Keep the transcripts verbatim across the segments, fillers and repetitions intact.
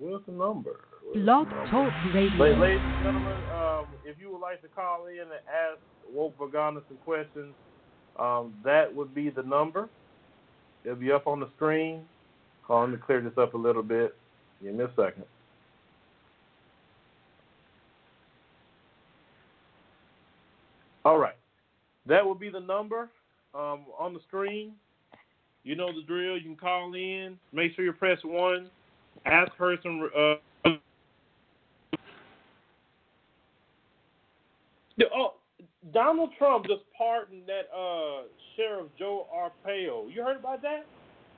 Where's the number? Where's the Blog number? Talk La- Radio. Ladies and gentlemen, um, if you would like to call in and ask Woke Vagana some questions, um, that would be the number. It'll be up on the screen. Call him to clear this up a little bit. Give me a second. All right. That will be the number um, on the screen. You know the drill. You can call in. Make sure you press one. Ask her some. Uh, oh, Donald Trump just pardoned that uh, Sheriff Joe Arpaio. You heard about that?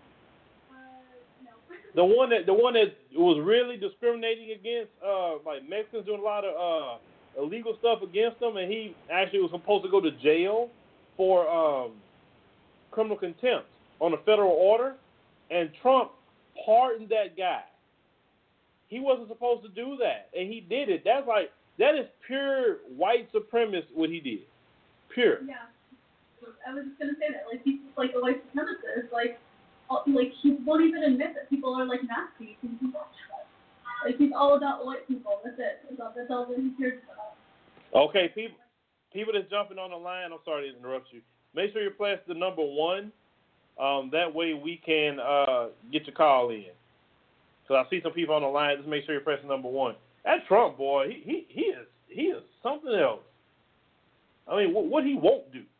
The one that the one that was really discriminating against uh, like Mexicans, doing a lot of uh, illegal stuff against them, and he actually was supposed to go to jail for um, criminal contempt on a federal order, and Trump pardoned that guy. He wasn't supposed to do that, and he did it. That's like that is pure white supremacist what he did. Pure. Yeah, I was just gonna say that. Like he's like a white supremacist. Like. Like, he won't even admit that people are, like, Nazis. Like, he's all about white people. That's it. That's all, that's all that he cares about. Okay, people people that's jumping on the line, I'm sorry to interrupt you. Make sure you press the number one. Um, that way we can uh, get your call in. Because I see some people on the line. Just make sure you press the number one. That Trump boy, he he, he is he is something else. I mean, what, what he won't do.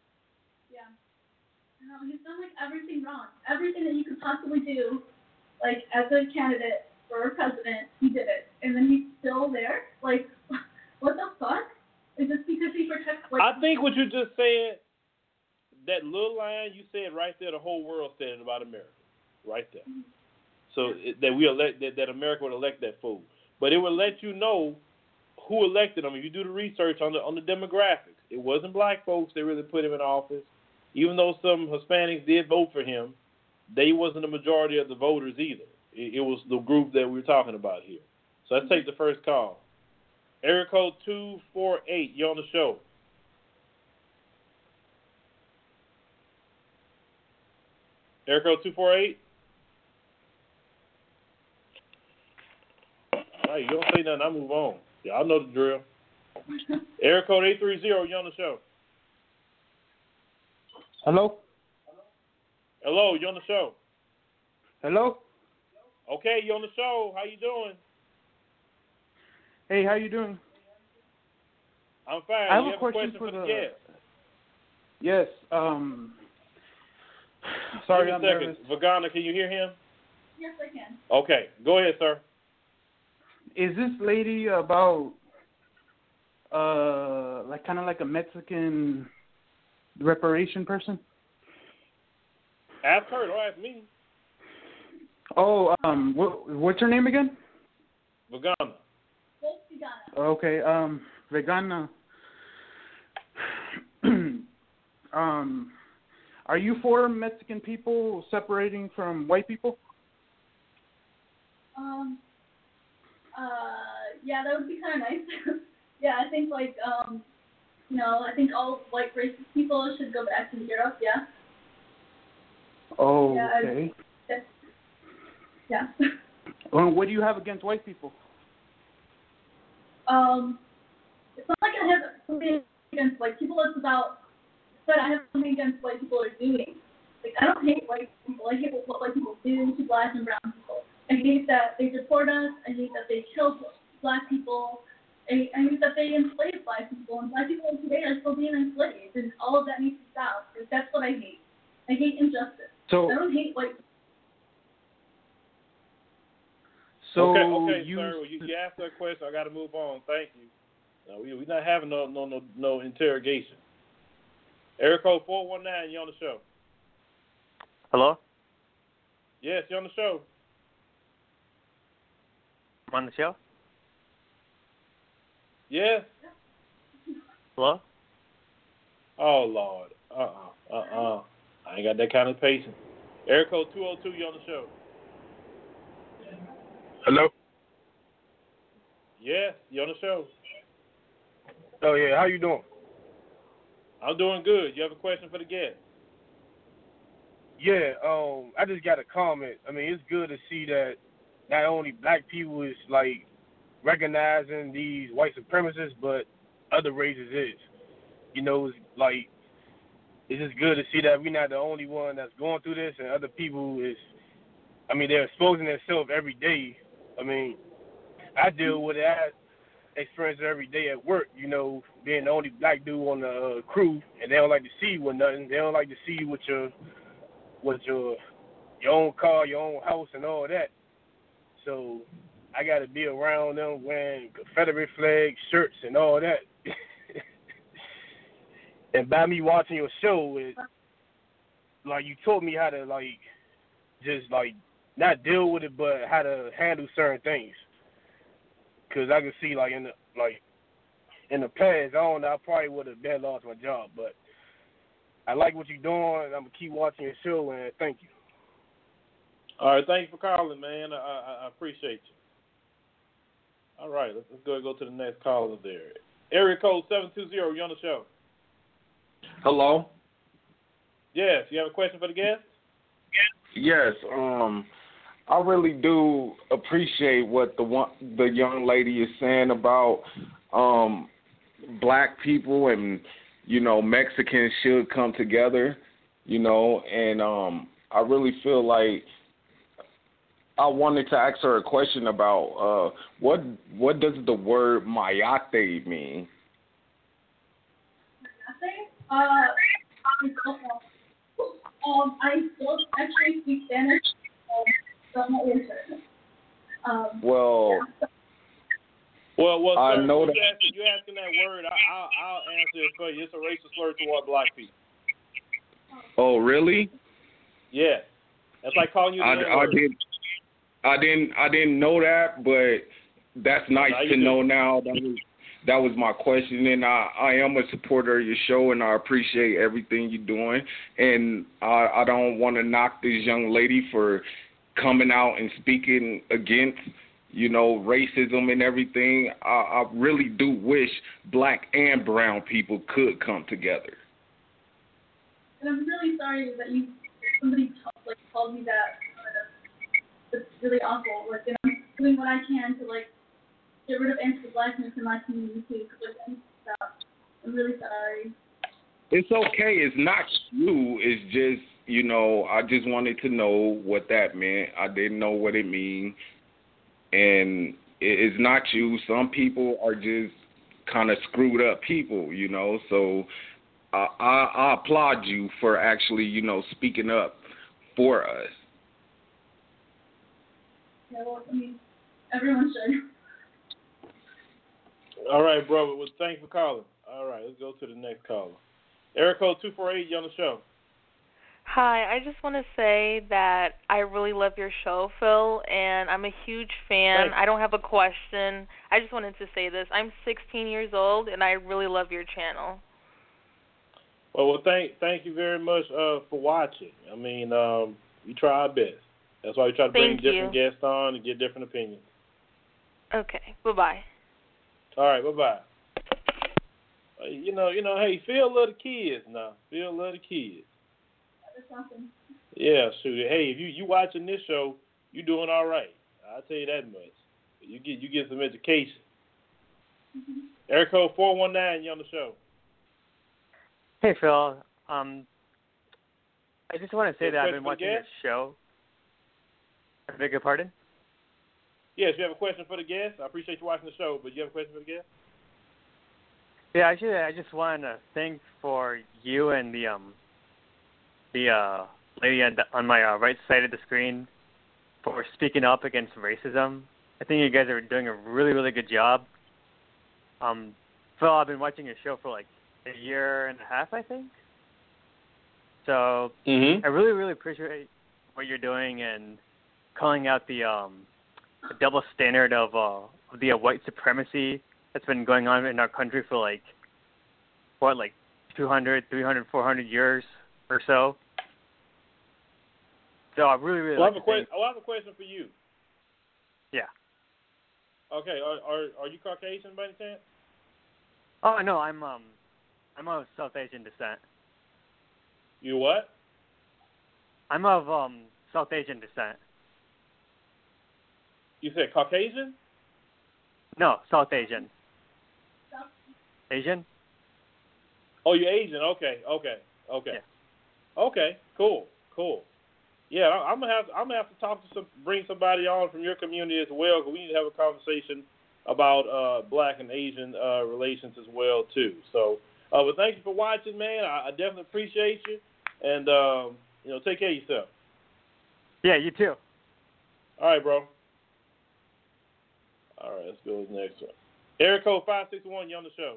No, he's done like everything wrong. Everything that you could possibly do, like as a candidate for president, he did it, and then he's still there. Like, what the fuck? Is this because he protects? Like, I think what you just said, that little line you said right there, the whole world said it about America, right there. Mm-hmm. So it, that we elect that, that America would elect that fool, but it would let you know who elected him. If you do the research on the on the demographics, it wasn't black folks that really put him in office. Even though some Hispanics did vote for him, they wasn't the majority of the voters either. It, it was the group that we we're talking about here. So let's take the first call. Area code two four eight, you're on the show. Area code two four eight? All right, you don't say nothing, I move on. Y'all know the drill. Area code eight three zero, you're on the show. Hello? Hello, you on the show. Hello? Okay, you on the show. How you doing? Hey, how you doing? I'm fine. I have, you a, have question a question for for the the guest. Yes. Um. Sorry, Give I'm me a second. nervous. Vagana, can you hear him? yes, I can. Okay, go ahead, sir. Is this lady about uh like kind of like a Mexican reparation person? Ask her. Don't ask me. Oh, um, what, what's her name again? Vagana. Okay, um, Vegana. um, are you for Mexican people separating from white people? Um. Uh. Yeah, that would be kind of nice. yeah, I think like um. You know, I think all white racist people should go back to Europe. Yeah. Oh, yeah, okay. I, yeah. Well, what do you have against white people? Um, it's not like I have something against white people. It's about that I have something against what white people are doing. Like, I don't hate white people. I hate what white people do to black and brown people. I hate that they deport us. I hate that they kill black people. I, I hate that they enslave black people. And black people today are still being enslaved. And all of that needs to stop. Like, that's what I hate. I hate injustice. So, I don't hate white people. So okay, okay, you, sir. Well, you, you asked that question. I got to move on. Thank you. No, we, we're not having no no no no interrogation. Area code four one nine. You on the show? Hello. Yes, you on the show. I'm on the show. Yes. Hello. Oh Lord. Uh uh-uh, uh uh uh. I ain't got that kind of patience. Area code two oh two. You on the show? Hello? Yes, you on the show. Oh, yeah. How you doing? I'm doing good. You have a question for the guest? Yeah, um, I just got a comment. I mean, it's good to see that not only black people is like recognizing these white supremacists, but other races is. You know, it's like it's just good to see that we're not the only one that's going through this, and other people is. I mean, they're exposing themselves every day. I mean, I deal with it. I experience it every day at work. You know, being the only black dude on the uh, crew, and they don't like to see you with nothing. They don't like to see you with your with your your own car, your own house, and all that. So I got to be around them wearing Confederate flag shirts and all that. And by me watching your show, it, like you taught me how to like just like not deal with it, but how to handle certain things. Cause I can see like in the like in the past, I don't know, I probably would have been lost my job, but I like what you're doing. I'm gonna keep watching your show, and thank you. All right, thank you for calling, man. I, I, I appreciate you. All right, let's, let's go and go to the next caller there. Area code seven two zero, you're on the show. Hello? Yes, you have a question for the guest? Yes, um, I really do appreciate what the one, the young lady is saying about um, black people and, you know, Mexicans should come together, you know, and um, I really feel like I wanted to ask her a question about uh, what what does the word mayate mean? Uh, um, I don't actually speak Spanish, so I'm not really sure. Um, Well, yeah. Well, well, I sir, know you that. asking, you asking that word, I, I'll, I'll answer it for you. It's a racist slur toward black people. Oh, really? Yeah. That's like calling you the I, I N-word. did. I didn't. I didn't know that, but that's nice Now you to do. know now. That was that was my question, and I, I am a supporter of your show, and I appreciate everything you're doing. And I, I don't want to knock this young lady for coming out and speaking against, you know, racism and everything. I, I really do wish black and brown people could come together. And I'm really sorry that you somebody t- like called me that. It's really awful. Like, and I'm doing what I can to like get rid of anti-blackness in my community too. Cause like, stuff. I'm really sorry. It's okay. It's not you. It's just, you know, I just wanted to know what that meant. I didn't know what it means. And it's not you. Some people are just kind of screwed up people, you know. So I, I, I applaud you for actually, you know, speaking up for us. Yeah, well, I mean, everyone should. All right, brother. Well, thanks for calling. All right, let's go to the next caller. Area code two four eight, you on the show. Hi, I just want to say that I really love your show, Phil, and I'm a huge fan. Thanks. I don't have a question. I just wanted to say this. I'm sixteen years old, and I really love your channel. Well, well, thank thank you very much uh, for watching. I mean, um, we try our best. That's why we try to bring Thank different you. guests on and get different opinions. Okay, bye-bye. All right, bye-bye. Uh, you know, you know, hey, Phil love the kids now. Phil love the kids. That's awesome. Yeah, shoot. Hey, if you you watching this show, you doing all right. I'll tell you that much. You get you get some education. Mm-hmm. Area code four one nine, you on the show. Hey, Phil. Um, I just want to say You have that a I've been question watching for the your show. I beg your pardon? Yes, you have a question for the guest. I appreciate you watching the show, but you have a question for the guest? Yeah, actually, I just wanted to thank for you and the um the uh lady on, the, on my uh, right side of the screen for speaking up against racism. I think you guys are doing a really, really good job. Um, Phil, I've been watching your show for like a year and a half, I think. So Mm-hmm. I really, really appreciate what you're doing and calling out the um the double standard of uh of the uh, white supremacy that's been going on in our country for like what like two hundred, three hundred, four hundred years or so. So I really, really Well, I like have a to question. thank, I have a question for you. yeah. Okay, are are are you Caucasian by any chance? Oh no, I'm um I'm of South Asian descent. You what? I'm of um South Asian descent. You said Caucasian? No, South Asian. Asian? Oh, you're Asian. Okay, okay, okay, Yeah. okay. Cool, cool. Yeah, I- I'm gonna have I'm gonna have to talk to some, bring somebody on from your community as well, because we need to have a conversation about uh, Black and Asian uh, relations as well too. So, uh, but thank you for watching, man. I, I definitely appreciate you, and um, you know, take care of yourself. Yeah, you too. All right, bro. All right, let's go to the next one. Area code five six one, you on the show.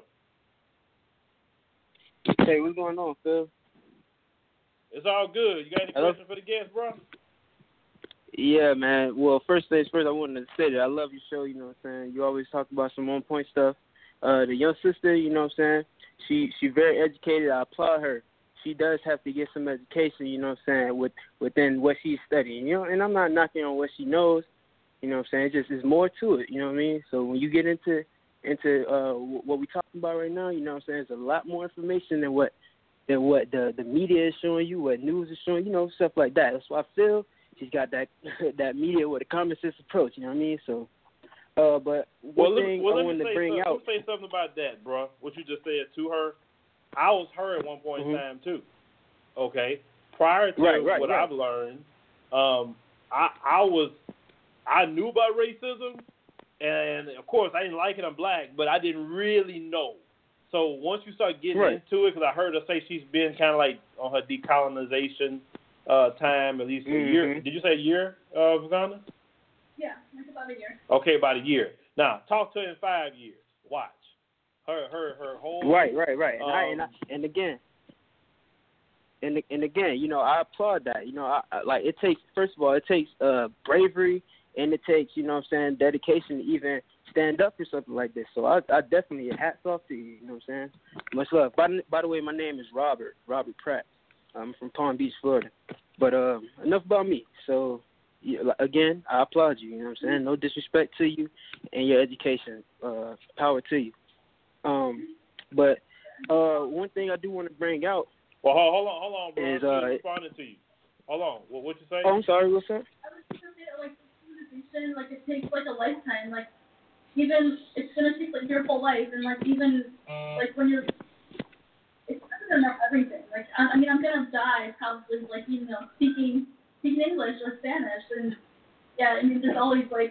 Hey, what's going on, Phil? It's all good. You got any Hello? questions for the guest, bro? Yeah, man. Well, first things first, I wanted to say that I love your show, you know what I'm saying? You always talk about some on-point stuff. Uh, the young sister, you know what I'm saying? She she very educated. I applaud her. She does have to get some education, you know what I'm saying, with within what she's studying. You know, and I'm not knocking on what she knows, you know what I'm saying? It's just there's more to it, you know what I mean? So when you get into into uh, what we're talking about right now, you know what I'm saying, there's a lot more information than what than what the, the media is showing you, what news is showing, you know, stuff like that. That's why I feel she's got that that media with a common sense approach, you know what I mean? So, uh, but one Well, thing let, well, I let wanted me to say bring something, out. Let me say something about that, bro. What you just said to her. I was her at one point Mm-hmm. in time too. Okay, prior to Right, right, what right. I've learned, um, I I was I knew about racism, and of course I didn't like it. I'm Black, but I didn't really know. So once you start getting Right. into it, because I heard her say she's been kind of like on her decolonization uh, time, at least a Mm-hmm. year. Did you say a year, uh, Vagana? Yeah, like about a year. Okay, about a year. Now talk to her in five years. Watch her, her, her whole. Right, right, right. And, Um, I, and, I, and again, and and again, you know, I applaud that. You know, I, I, like it takes. First of all, it takes uh, bravery, and it takes, you know, what I'm saying, dedication to even stand up for something like this. So I, I definitely hats off to you. You know what I'm saying? Much love. By, by the way, my name is Robert Robert Pratt. I'm from Palm Beach, Florida. But um, enough about me. So yeah, again, I applaud you. You know what I'm saying? No disrespect to you and your education. Uh, power to you. Um, but uh, one thing I do want to bring out. Well, hold, hold on, hold on, bro. Is, I'm uh, still responding to you. Hold on. What what you say? Oh, I'm sorry. What's that? I was just gonna say that, like, civilization, like, it takes, like, a lifetime. Like, even, it's gonna take, like, your whole life. And, like, even, like, when you're, it's not gonna know everything. Like, I, I mean, I'm gonna die probably, like, you know, speaking, speaking English or Spanish. And, yeah, I mean, there's always, like,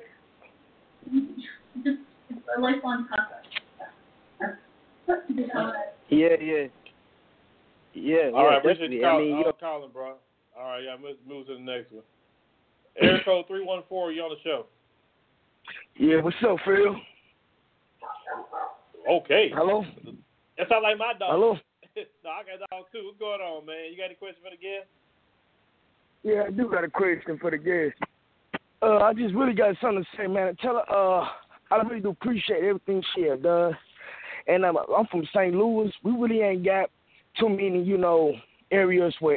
just, it's a lifelong process. Yeah, yeah. Yeah, All yeah, right, appreciate definitely. you call, I mean, uh, yo, calling, bro. All right, yeah, let's move to the next one. Area code three one four, you on the show. Yeah, what's up, Phil? Okay. Hello? That sounds like my dog. Hello? No, I got dog too. What's going on, man? You got any questions for the guest? Yeah, I do got a question for the guest. Uh, I just really got something to say, man. Tell her, uh, I really do appreciate everything she has done. And I'm, I'm from Saint Louis. We really ain't got too many, you know, areas where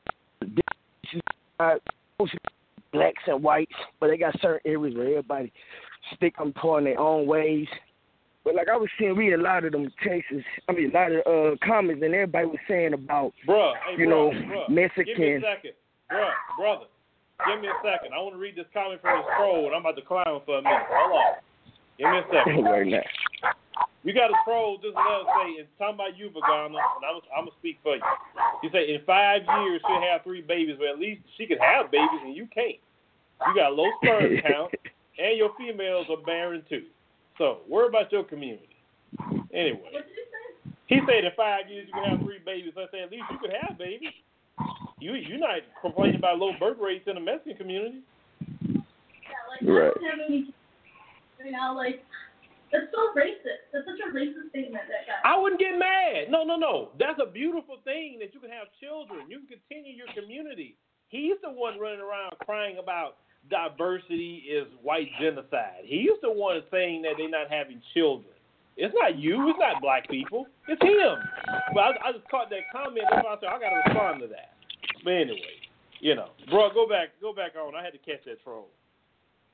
blacks and whites, but they got certain areas where everybody stick them apart in their own ways. But like I was seeing, reading a lot of them texts, I mean, a lot of uh, comments, and everybody was saying about, Bruh, hey, you bruh, know, bruh, Mexican. Give me a second. Bruh, brother, give me a second. I want to read this comment from this troll, and I'm about to clown for a minute. Hold on. Give me a second. right now. You got a troll just let us say, and talking about you, Vagana, and I'm, I'm going to speak for you. You say in five years she'll have three babies, but at least she can have babies and you can't. You got low sperm count, and your females are barren too. So worry about your community. Anyway, he said in five years you can have three babies. I say at least you could have babies. You you're not complaining about low birth rates in the Mexican community. Yeah, like, Right. I don't have any, you know, like, that's so racist. That's such a racist statement, that guy. I wouldn't get mad. No, no, no. That's a beautiful thing that you can have children. You can continue your community. He's the one running around crying about diversity is white genocide. He's the one saying that they're not having children. It's not you. It's not black people. It's him. But I, I just caught that comment. That's why I said I got to respond to that. But anyway, you know, bro, go back, go back on. I had to catch that troll.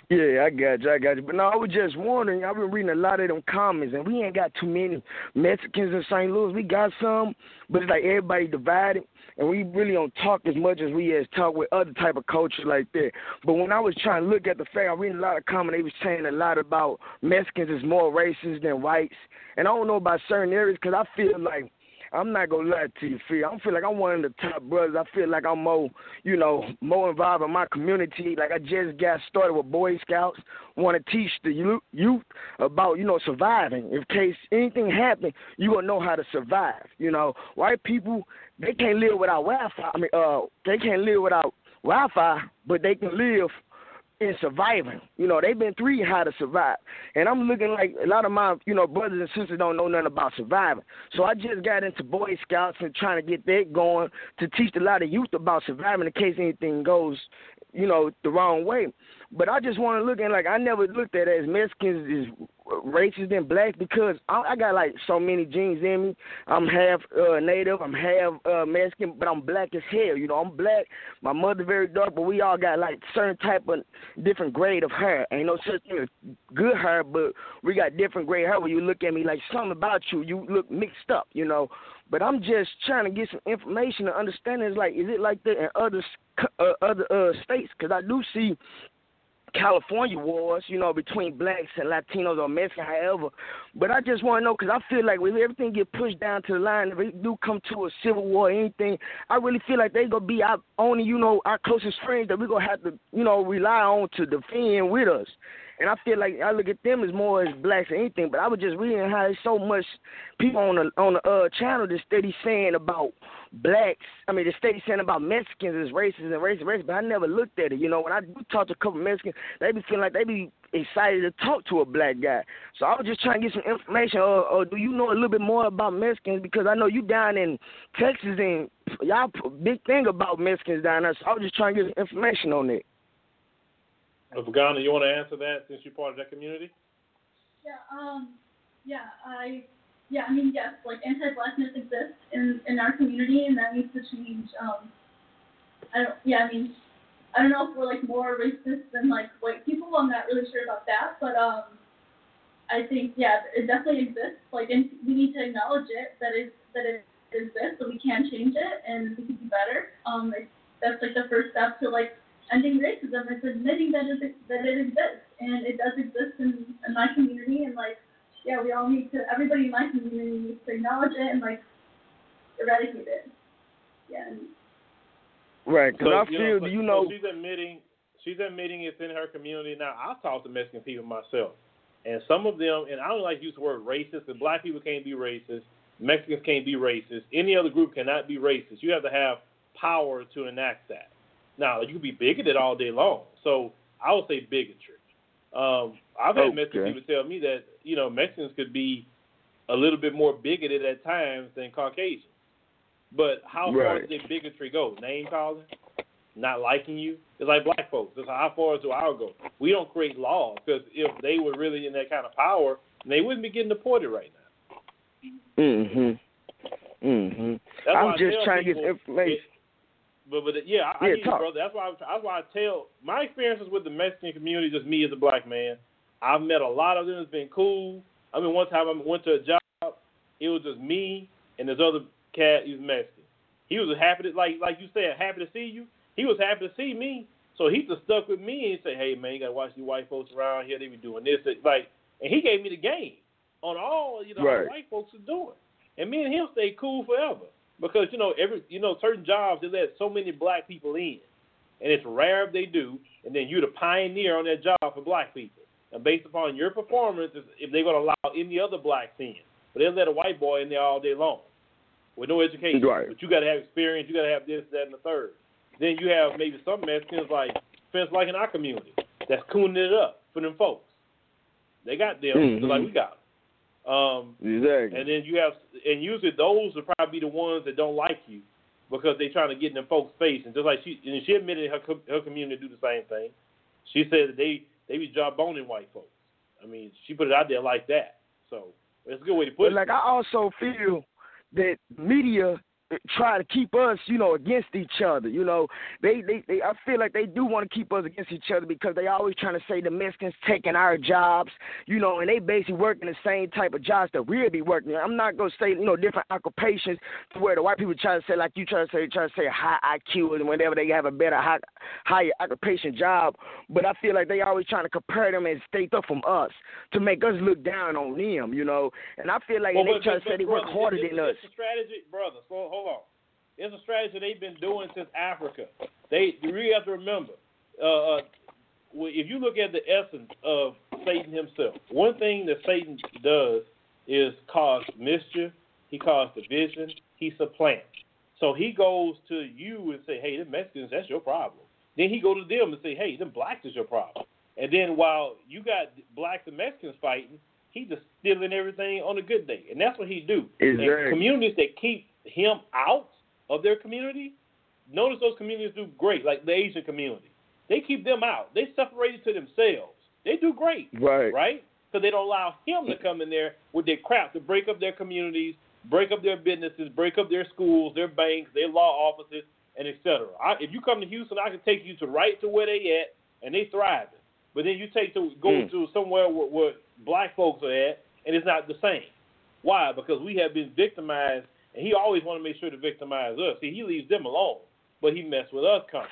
Yeah, I got you, I got you. But no, I was just wondering, I've been reading a lot of them comments, and we ain't got too many Mexicans in Saint Louis. We got some, but it's like everybody divided, and we really don't talk as much as we as talk with other type of culture like that. But when I was trying to look at the fact, I read a lot of comments, they was saying a lot about Mexicans is more racist than whites. And I don't know about certain areas because I feel like, I'm not going to lie to you, Phil. I feel like I'm one of the top brothers. I feel like I'm more, you know, more involved in my community. Like I just got started with Boy Scouts. Want to teach the youth about, you know, surviving. In case anything happens, you going to know how to survive. You know, white people, they can't live without Wi-Fi. I mean, uh, they can't live without Wi-Fi, but they can live in surviving. You know, they've been through how to survive. And I'm looking like a lot of my, you know, brothers and sisters don't know nothing about surviving. So I just got into Boy Scouts and trying to get that going to teach a lot of youth about surviving in case anything goes, you know, the wrong way. But I just want to look at, like, I never looked at it as Mexicans is racist than black because I, I got, like, so many genes in me. I'm half uh, Native, I'm half uh, Mexican, but I'm black as hell. You know, I'm black. My mother very dark, but we all got, like, certain type of different grade of hair. Ain't no such thing as good hair, but we got different grade hair where you look at me like something about you, you look mixed up, you know. But I'm just trying to get some information to understand it. Like, is it like that in other, uh, other uh, states? Because I do see California wars, you know, between blacks and Latinos or Mexicans, however. But I just want to know, because I feel like when everything get pushed down to the line, if it do come to a civil war or anything, I really feel like they going to be our only, you know, our closest friends that we're going to have to, you know, rely on to defend with us. And I feel like I look at them as more as blacks or anything, but I was just reading how there's so much people on the on the uh, channel that steady saying about blacks. I mean, they steady saying about Mexicans as racist and racist, racist, but I never looked at it. You know, when I do talk to a couple of Mexicans, they be feeling like they be excited to talk to a black guy. So I was just trying to get some information. Or, or do you know a little bit more about Mexicans? Because I know you down in Texas and y'all big thing about Mexicans down there. So I was just trying to get some information on it. Vagana, you want to answer that since you're part of that community? Yeah, um, yeah, I, yeah, I mean, yes, like anti-blackness exists in, in our community, and that needs to change. Um, I don't, yeah, I mean, I don't know if we're like more racist than like white people. I'm not really sure about that, but um, I think yeah, it definitely exists. Like, and we need to acknowledge it that it that it exists, so we can change it and we can do better. Um, it, that's like the first step to like ending racism. It's admitting that it that it exists, and it does exist in, in my community, and like, yeah, we all need to, everybody in my community needs to acknowledge it and like eradicate it. Yeah. And, right, because so, I you feel, know, so, you know, so she's admitting, she's admitting it's in her community. Now, I've talked to Mexican people myself, and some of them, and I don't like to use the word racist, but black people can't be racist, Mexicans can't be racist, any other group cannot be racist. You have to have power to enact that. Now, you can be bigoted all day long, so I would say bigotry. Um, I've had okay. Mexican people tell me that, you know, Mexicans could be a little bit more bigoted at times than Caucasians. But how right. far does their bigotry go? Name calling? Not liking you? It's like black folks. That's how far do I go? We don't create laws, because if they were really in that kind of power, they wouldn't be getting deported right now. Mm-hmm. Mm-hmm. That's I'm just trying people, to get information. It, But but yeah, I, yeah, I hear you, brother. That's why I, that's why I tell my experiences with the Mexican community. Just me as a black man, I've met a lot of them. It's been cool. I mean, one time I went to a job. It was just me and this other cat. He was Mexican. He was happy to like like you said, happy to see you. He was happy to see me. So he just stuck with me and say, "Hey man, you gotta watch these white folks around here. They be doing this." Like, and he gave me the game on all you know right. all white folks are doing. And me and him stayed cool forever. Because, you know, every you know, certain jobs, they let so many black people in. And it's rare if they do. And then you're the pioneer on that job for black people. And based upon your performance, if they're going to allow any other blacks in. But they'll let a white boy in there all day long with no education. Right. But you got to have experience. You got to have this, that, and the third. Then you have maybe some Mexicans like, friends like in our community, that's cooning it up for them folks. They got them mm-hmm. just like we got them. Um, exactly. And then you have, and usually those will probably be the ones that don't like you because they're trying to get in them folks' face. And just like she, and she admitted her her community do the same thing. She said that they they be jawboning white folks. I mean, she put it out there like that. So it's a good way to put but it. Like I also feel that media try to keep us, you know, against each other. You know, they, they, they I feel like they do want to keep us against each other because they always trying to say the Mexicans taking our jobs, you know, and they basically working the same type of jobs that we'll be working. I'm not gonna say, you know, different occupations to where the white people try to say, like you try to say, try to say high I Q and whenever they have a better high, higher occupation job, but I feel like they always trying to compare them and stay up from us to make us look down on them, you know. And I feel like well, and they but, try but, to say but, they work brother, harder it's, than it's us. a strategy, brother. So hold on. It's a strategy they've been doing since Africa. They you really have to remember. Uh, if you look at the essence of Satan himself, one thing that Satan does is cause mischief. He causes division. He supplants. So he goes to you and say, "Hey, the Mexicans, that's your problem." Then he go to them and say, "Hey, them blacks is your problem." And then while you got blacks and Mexicans fighting, he just stealing everything on a good day. And that's what he do. Exactly. And communities that keep him out of their community, notice those communities do great, like the Asian community. They keep them out. They separate it to themselves. They do great. Right. Right? Because they don't allow him to come in there with their crap to break up their communities, break up their businesses, break up their schools, their banks, their law offices, and et cetera. I, if you come to Houston, I can take you to right to where they at, and they thriving. But then you take to go mm. to somewhere where, where black folks are at, and it's not the same. Why? Because we have been victimized, and he always want to make sure to victimize us. See, he leaves them alone, but he messed with us coming.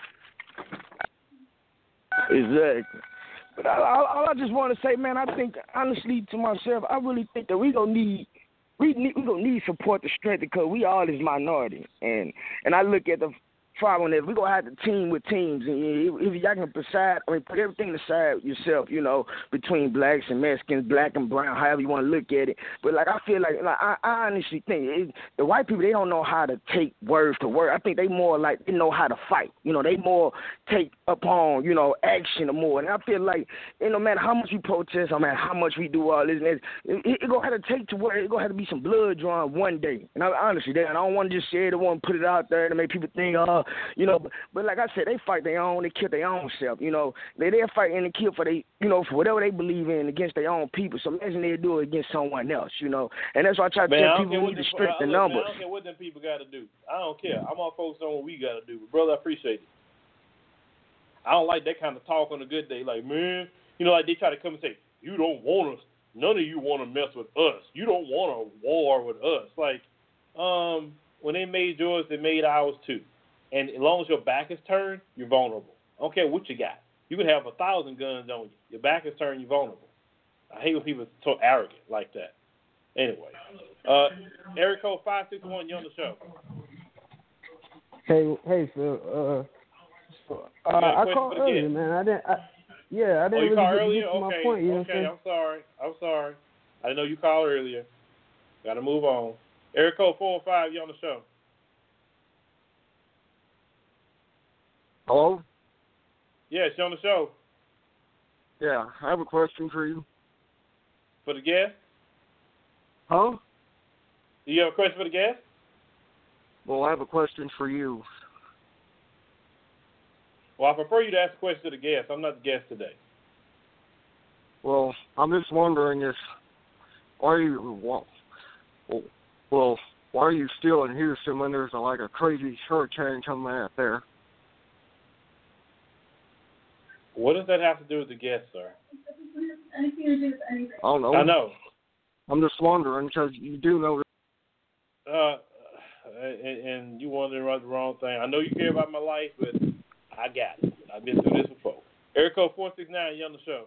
Exactly. But I, I, all I just want to say, man, I think honestly to myself, I really think that we gonna need we need we gonna need support to strength because we all is minority, and and I look at the problem is we're going to have to team with teams. And if y'all can decide, I mean, put everything aside yourself, you know, between blacks and Mexicans, black and brown, however you want to look at it. But, like, I feel like, like I, I honestly think it, the white people, they don't know how to take word to word. I think they more like they know how to fight. You know, they more take upon, you know, action or more. And I feel like, you know, no matter how much we protest, no matter how much we do all this, and it, it, it going to have to take to where it's going to have to be some blood drawn one day. And I, honestly, I don't want to just say it. I want to put it out there to make people think, oh, you know, but, but like I said, they fight their own, they kill their own self, you know. They they fight and they kill for they, you know, for whatever they believe in against their own people. So imagine they do it against someone else, you know. And that's why I try to man, tell people we need to strengthen the numbers. Man, I don't care what them people got to do. I don't care. I'm all focused on what we got to do. But brother, I appreciate it. I don't like that kind of talk on a good day. Like, man, you know, like they try to come and say, you don't want us. None of you want to mess with us. You don't want a war with us. Like, um, when they made yours, they made ours too. And as long as your back is turned, you're vulnerable. I don't care what you got. You could have a thousand guns on you. Your back is turned, you're vulnerable. I hate when people are so arrogant like that. Anyway, uh, area code five six one, you're on the show. Hey, hey, Phil. Uh, so, uh, I called earlier, man. I didn't. I, yeah, I didn't oh, you really called get, earlier? get to my okay, point. You know okay. what I'm, I'm sorry. I'm sorry. I didn't know you called earlier. Got to move on. Area code four oh five, you're on the show. Hello? Yes, you're on the show. Yeah, I have a question for you. For the guest? Huh? Do you have a question for the guest? Well, I have a question for you. Well, I prefer you to ask a question to the guest. I'm not the guest today. Well, I'm just wondering if, why are you, well, well why are you still in Houston when there's a, like a crazy hurricane coming out there? What does that have to do with the guest, sir? Anything to do with anything. I don't know. I know. I'm just wondering because you do know. Uh, and, and you wondering about the wrong thing. I know you care about my life, but I got it. I've been through this before. Area code four six nine, you're on the show.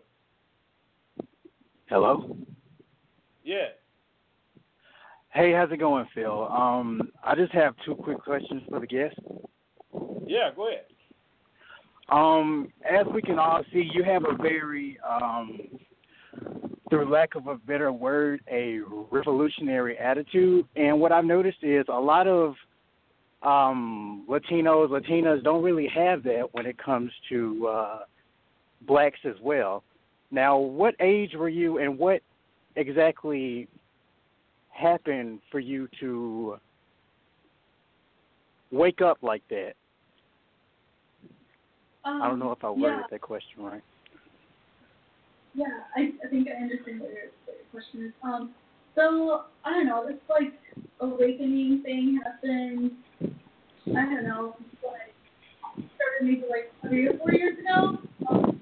Hello? Yeah. Hey, how's it going, Phil? Um, I just have two quick questions for the guest. Yeah, go ahead. Um, as we can all see, you have a very, um, through lack of a better word, a revolutionary attitude. And what I've noticed is a lot of um, Latinos, Latinas don't really have that when it comes to uh, blacks as well. Now, what age were you and what exactly happened for you to wake up like that? Um, I don't know if I worded yeah. that question right. Yeah, I, I think I understand what your, what your question is. Um, so I don't know. It's like awakening thing happened. I don't know, like started maybe like three or four years ago. Um,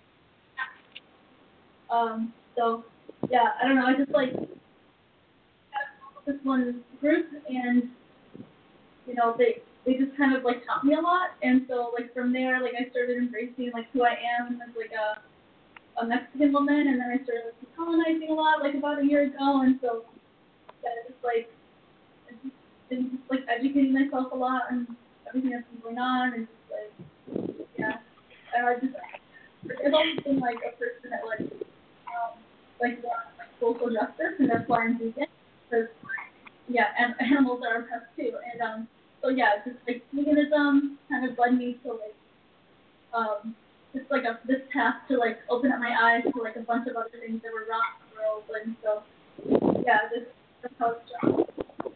um so yeah, I don't know. I just like got this one group, and you know they they just kind of like taught me a lot, and so like from there, like I started embracing like who I am as like a a Mexican woman, and then I started like colonizing a lot like about a year ago, and so yeah, just like just, been just like educating myself a lot and everything that's been going on, and just like yeah, and I just I've always been like a person that like um like wants like social justice, and that's why I'm vegan, because yeah, and animals are oppressed too, and um so yeah, just like veganism kind of led me to like um it's like a this path to like open up my eyes to like a bunch of other things that were wrong in the world, and so yeah, this that's how it's done.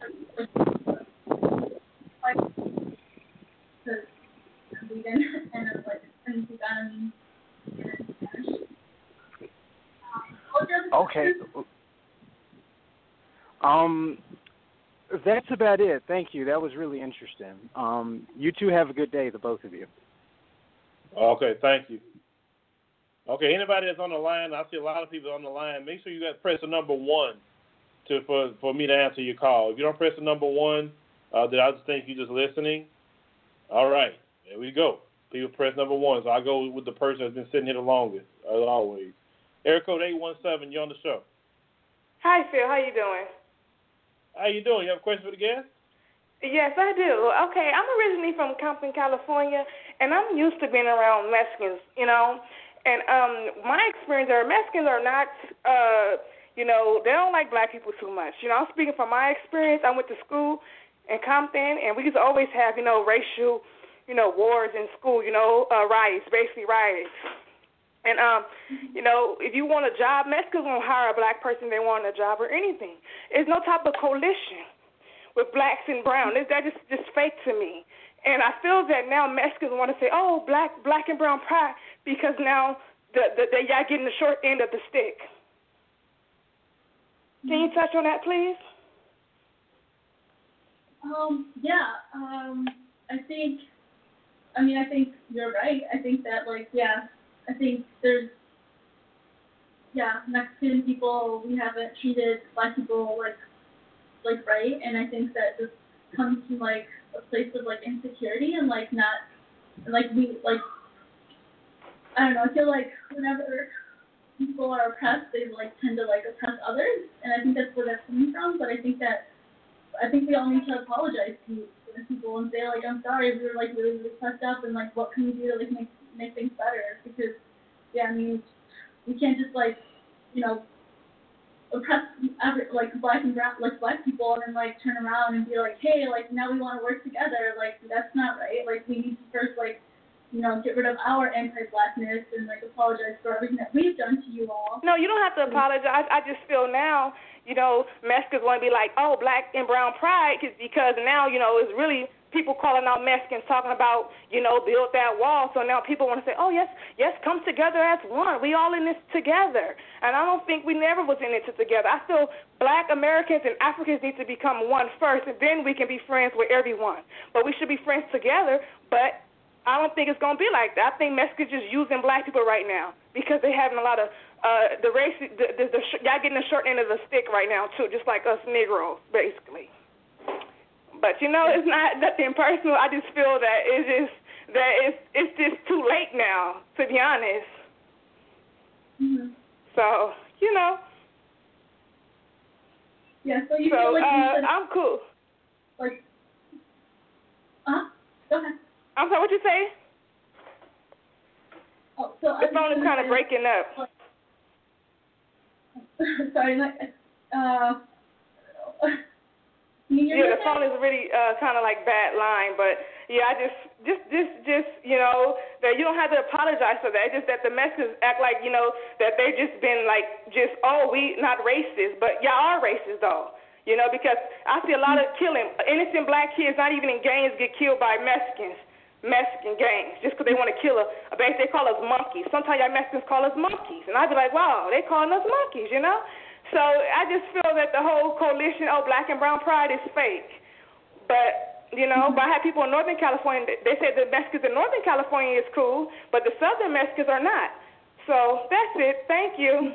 Like, because I'm vegan and I'm like I'm vegan and Spanish. Okay. Um, that's about it. Thank you. That was really interesting. Um, you two have a good day, the both of you. Okay, thank you. Okay, anybody that's on the line, I see a lot of people on the line. Make sure you got press the number one to for for me to answer your call. If you don't press the number one, uh, then I just think you're just listening. All right, there we go. People press number one, so I go with the person that's been sitting here the longest, as always. Area code eight one seven, you're on the show. Hi, Phil. How you doing? How you doing? You have a question for the guest? Yes, I do. Okay, I'm originally from Compton, California, and I'm used to being around Mexicans, you know. And um, my experience are Mexicans are not, uh, you know, they don't like black people too much. You know, I'm speaking from my experience. I went to school in Compton, and we used to always have, you know, racial, you know, wars in school, you know, uh, riots, basically riots. And, um, you know, if you want a job, Mexicans won't hire a black person they want a job or anything. There's no type of coalition with blacks and brown. That just just fake to me. And I feel that now Mexicans want to say, oh, black black and brown pride, because now the, the, the, y'all getting the short end of the stick. Can you touch on that, please? Um, yeah, um, I think, I mean, I think you're right. I think that, like, yeah, I think there's, yeah, Mexican people, we haven't treated black people, like, like, right, and I think that just comes from, like, a place of, like, insecurity and, like, not, like, we, like, I don't know, I feel like whenever people are oppressed, they, like, tend to, like, oppress others, and I think that's where that's coming from, but I think that, I think we all need to apologize to, to people and say, like, I'm sorry, we were, like, really, really fucked up, and, like, what can we do to, like, make, make things better, because, yeah, I mean, we can't just, like, you know, oppress every, like black and brown, like black people, and then like turn around and be like, hey, like now we want to work together. Like that's not right. Like we need to first like, you know, get rid of our anti-blackness and like apologize for everything that we've done to you all. No, you don't have to apologize. I just feel now, you know, Mexicans want to be like, oh, black and brown pride, because now, you know, it's really people calling out Mexicans talking about, you know, build that wall. So now people want to say, oh, yes, yes, come together as one. We all in this together. And I don't think we never was in it together. I feel black Americans and Africans need to become one first, and then we can be friends with everyone. But we should be friends together, but I don't think it's going to be like that. I think Mexicans just using black people right now because they're having a lot of, uh, the race, the, the, the, y'all getting the short end of the stick right now, too, just like us Negroes, basically. But, you know, it's not nothing personal. I just feel that it's just, that it's, it's just too late now, to be honest. Mm-hmm. So, you know. Yeah, so you so, feel like uh, you said, I'm cool. Like, uh-huh, go ahead. I'm sorry, what you say? Oh, so the phone is kind of breaking up. Sorry, like, uh, yeah, the phone is really uh, kind of like bad line, but yeah, I just, just, just, just, you know, that you don't have to apologize for that. It's just that the Mexicans act like, you know, that they've just been like, just, oh, we not racist, but y'all are racist though, you know, because I see a lot of killing. Innocent black kids, not even in gangs, get killed by Mexicans, Mexican gangs, just because they want to kill a, a base. They call us monkeys. Sometimes y'all Mexicans call us monkeys, and I'd be like, wow, they calling us monkeys, you know. So I just feel that the whole coalition, oh, Black and Brown Pride is fake. But, you know, but I have people in Northern California, they said the Mexicans in Northern California is cool, but the Southern Mexicans are not. So that's it. Thank you.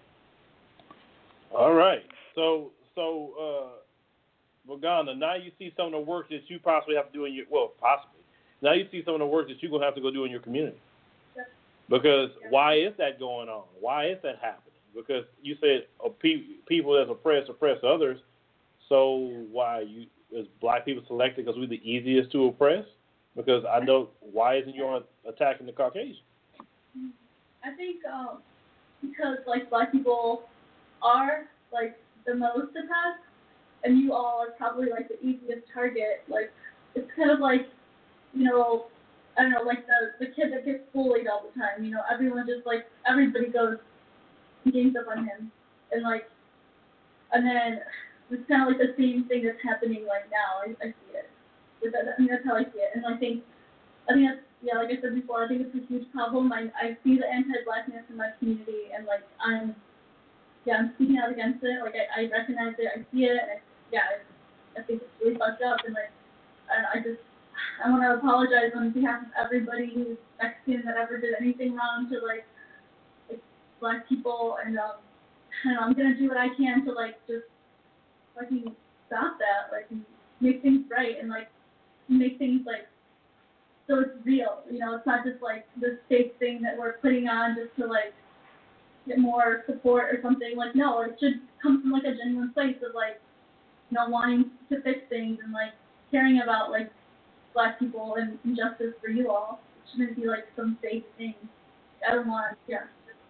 All right. So, so, uh, Vagana, now you see some of the work that you possibly have to do in your, well, possibly. Now you see some of the work that you're going to have to go do in your community. Because why is that going on? Why is that happening? Because you said uh, pe- people that's oppressed oppress others. So why you is black people selected because we're the easiest to oppress? Because I know, why isn't you on attacking the Caucasian? I think um, because like black people are like the most oppressed, and you all are probably like the easiest target. Like it's kind of like, you know, I don't know, like the the kid that gets bullied all the time. You know, everyone just like everybody goes and gangs up on him, and like, and then it's kind of like the same thing that's happening right now. I, I see it. With that, I mean, that's how I see it. And I think, I think that's, yeah, like I said before, I think it's a huge problem. I I see the anti-blackness in my community, and like I'm, yeah, I'm speaking out against it. Like I, I recognize it, I see it, and I, yeah, I, I think it's really fucked up. And like, I, I just, I want to apologize on behalf of everybody who's Mexican that ever did anything wrong to like, like black people, and um, I don't know, I'm gonna do what I can to like just fucking stop that, like and make things right, and like make things like so it's real. You know, it's not just like this fake thing that we're putting on just to like get more support or something. Like no, it should come from like a genuine place of like, you know, wanting to fix things and like caring about like black people and justice for you all. It shouldn't be like some fake thing. I don't want, yeah.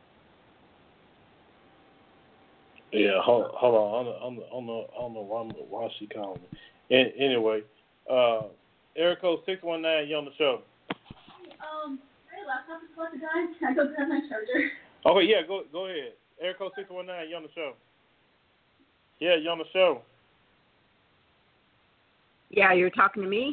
Yeah, hold, hold on. I don't, I don't know. I don't know why, why she calling me. And, anyway, uh, Eric code six one nine. You on the show? Um, my laptop is about to die. Can I go grab my charger? Okay, yeah, go go ahead. Eric code six one nine. You on the show? Yeah, you on the show? Yeah, you're talking to me.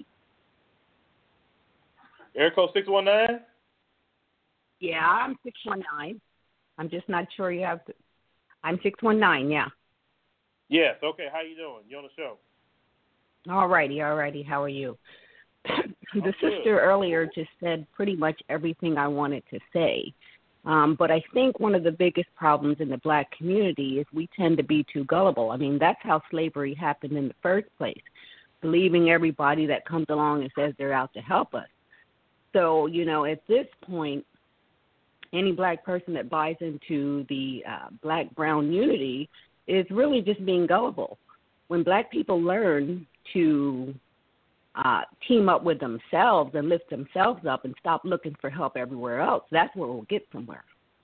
Eric code six one nine. Yeah, I'm six one nine. I'm just not sure you have to. I'm six one nine, yeah. Yes, okay. How you doing? You on the show? All righty, all righty. How are you? The I'm sister good. earlier just said pretty much everything I wanted to say. Um, but I think one of the biggest problems in the black community is we tend to be too gullible. I mean, that's how slavery happened in the first place, believing everybody that comes along and says they're out to help us. So, you know, at this point, any black person that buys into the uh, black-brown unity is really just being gullible. When black people learn to uh, team up with themselves and lift themselves up and stop looking for help everywhere else, that's where we'll get somewhere.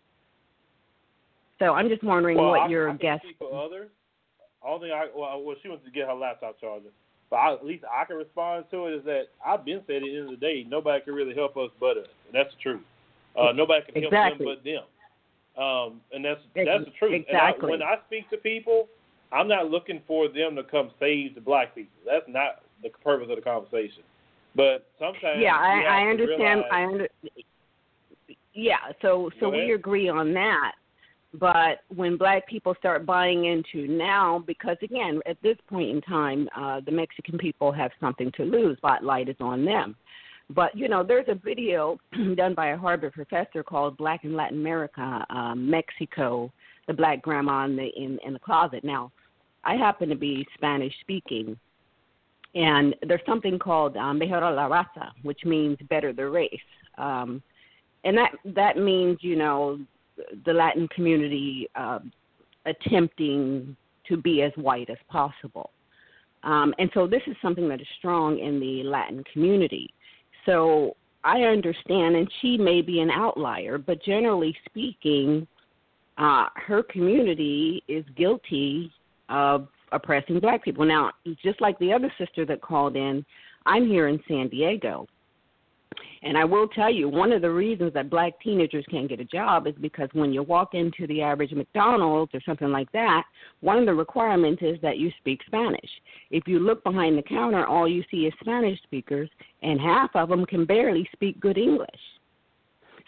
So I'm just wondering well, what I, your I can guess. Speak for others. All thing I well, well, she wants to get her laptop charger, but I, at least I can respond to it is that I've been saying at the end of the day, nobody can really help us but us, and that's the truth. Uh, nobody can help exactly. them but them, um, and that's that's the truth. Exactly. And I, when I speak to people, I'm not looking for them to come save the black people. That's not the purpose of the conversation. But sometimes, yeah, I, we have I to understand. realize, I under, yeah, so so we agree on that. But when black people start buying into now, because again, at this point in time, uh, the Mexican people have something to lose. Spotlight is on them. But, you know, there's a video done by a Harvard professor called Black in Latin America, um, Mexico, the Black Grandma in the, in, in the Closet. Now, I happen to be Spanish-speaking, and there's something called um, Mejor la Raza, which means better the race. Um, and that that means, you know, the Latin community uh, attempting to be as white as possible. Um, and so this is something that is strong in the Latin community. So I understand, and she may be an outlier, but generally speaking, uh, her community is guilty of oppressing black people. Now, just like the other sister that called in, I'm here in San Diego. And I will tell you, one of the reasons that black teenagers can't get a job is because when you walk into the average McDonald's or something like that, one of the requirements is that you speak Spanish. If you look behind the counter, all you see is Spanish speakers, and half of them can barely speak good English.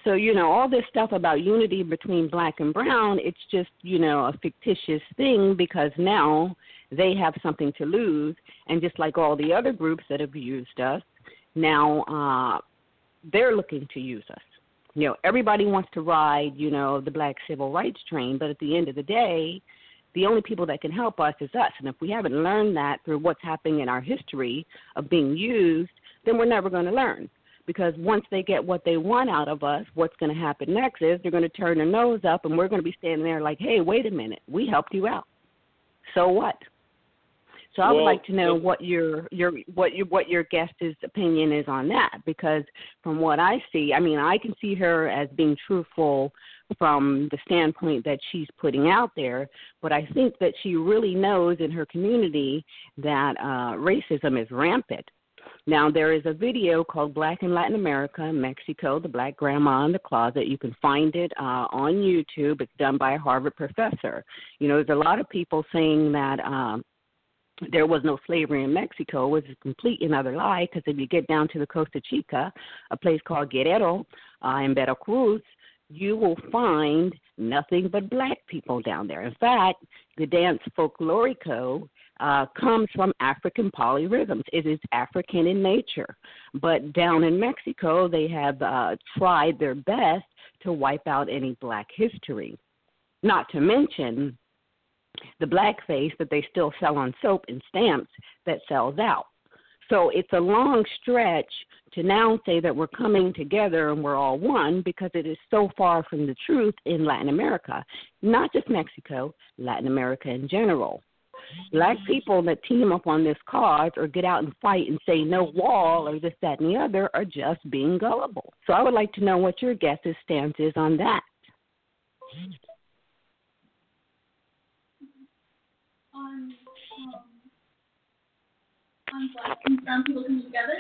So, you know, all this stuff about unity between black and brown, it's just, you know, a fictitious thing because now they have something to lose. And just like all the other groups that have used us, now uh, they're looking to use us. You know, everybody wants to ride, you know, the black civil rights train, but at the end of the day, the only people that can help us is us. And if we haven't learned that through what's happening in our history of being used, then we're never going to learn. Because once they get what they want out of us, what's going to happen next is they're going to turn their nose up and we're going to be standing there like, hey, wait a minute, we helped you out. So what? So I would well, like to know what your your what your what your guest's opinion is on that, because from what I see, I mean, I can see her as being truthful from the standpoint that she's putting out there, but I think that she really knows in her community that uh, racism is rampant. Now, there is a video called Black in Latin America, Mexico, the Black Grandma in the Closet. You can find it uh, on YouTube. It's done by a Harvard professor. You know, there's a lot of people saying that um, there was no slavery in Mexico, which is a complete another lie, because if you get down to the Costa Chica, a place called Guerrero uh, in Veracruz, you will find nothing but black people down there. In fact, the dance folklorico uh, comes from African polyrhythms. It is African in nature. But down in Mexico, they have uh, tried their best to wipe out any black history. Not to mention the blackface that they still sell on soap and stamps that sells out. So it's a long stretch to now say that we're coming together and we're all one, because it is so far from the truth in Latin America, not just Mexico, Latin America in general. Black people that team up on this cause or get out and fight and say no wall or this, that, and the other are just being gullible. So I would like to know what your guest's stance is on that. On, um, on black and brown people coming together.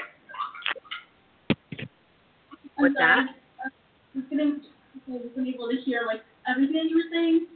What's that? I was getting, I wasn't able to hear like everything you were saying.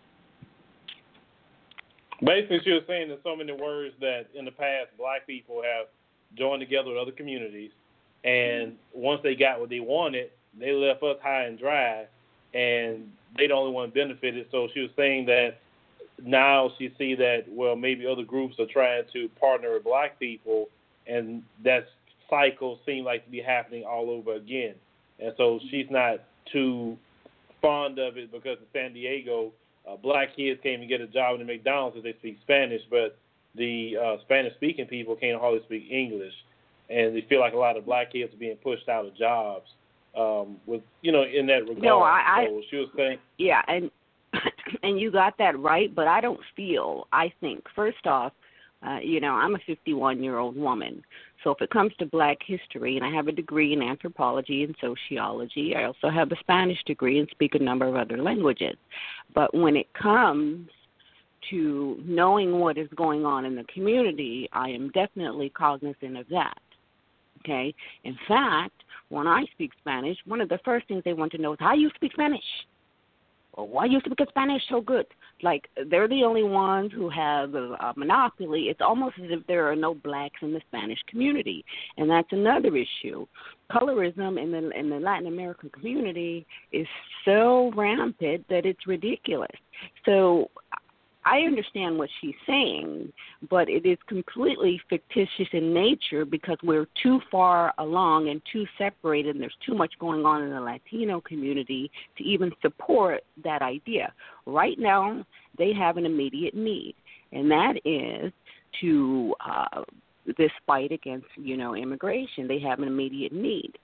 Basically, she was saying in so many words that in the past, black people have joined together with other communities, and once they got what they wanted, they left us high and dry, and they the only one benefited. So she was saying that now she see that, well, maybe other groups are trying to partner with black people, and that cycle seems like to be happening all over again. And so she's not too fond of it, because in San Diego, uh, black kids can't even get a job in the McDonald's if they speak Spanish, but the uh, Spanish-speaking people can't hardly speak English. And they feel like a lot of black kids are being pushed out of jobs um, with, you know, in that regard. No, I, so she was saying. Yeah, and and you got that right, but I don't feel, I think, first off, uh, you know, I'm a fifty-one-year-old woman. So if it comes to black history, and I have a degree in anthropology and sociology, I also have a Spanish degree and speak a number of other languages. But when it comes to knowing what is going on in the community, I am definitely cognizant of that. Okay? In fact, when I speak Spanish, one of the first things they want to know is, how you speak Spanish? Or why you speak Spanish so good? Like, they're the only ones who have a, a monopoly. It's almost as if there are no blacks in the Spanish community. And that's another issue. Colorism in the in the Latin American community is so rampant that it's ridiculous. So I understand what she's saying, but it is completely fictitious in nature, because we're too far along and too separated, and there's too much going on in the Latino community to even support that idea. Right now, they have an immediate need, and that is to uh, this fight against, you know, immigration. They have an immediate need.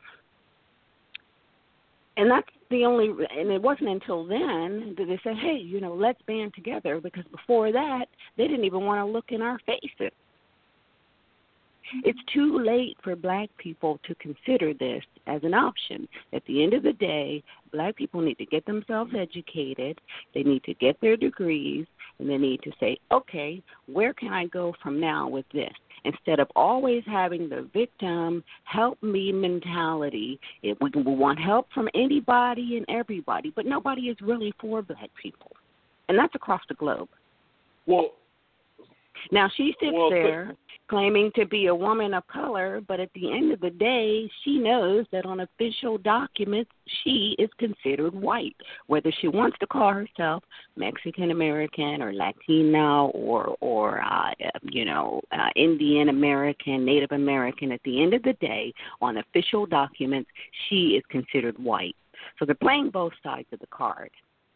And that's the only, and it wasn't until then that they said, hey, you know, let's band together, because before that, they didn't even want to look in our faces. It's too late for black people to consider this as an option. At the end of the day, black people need to get themselves educated, they need to get their degrees, and they need to say, okay, where can I go from now with this? Instead of always having the victim help me mentality. If we, we want help from anybody and everybody, but nobody is really for black people. And that's across the globe. Well, Now she sits Well, there claiming to be a woman of color, but at the end of the day, she knows that on official documents, she is considered white, whether she wants to call herself Mexican American or Latina or or uh, you know uh, Indian American, Native American. At the end of the day, on official documents, she is considered white. So they're playing both sides of the card.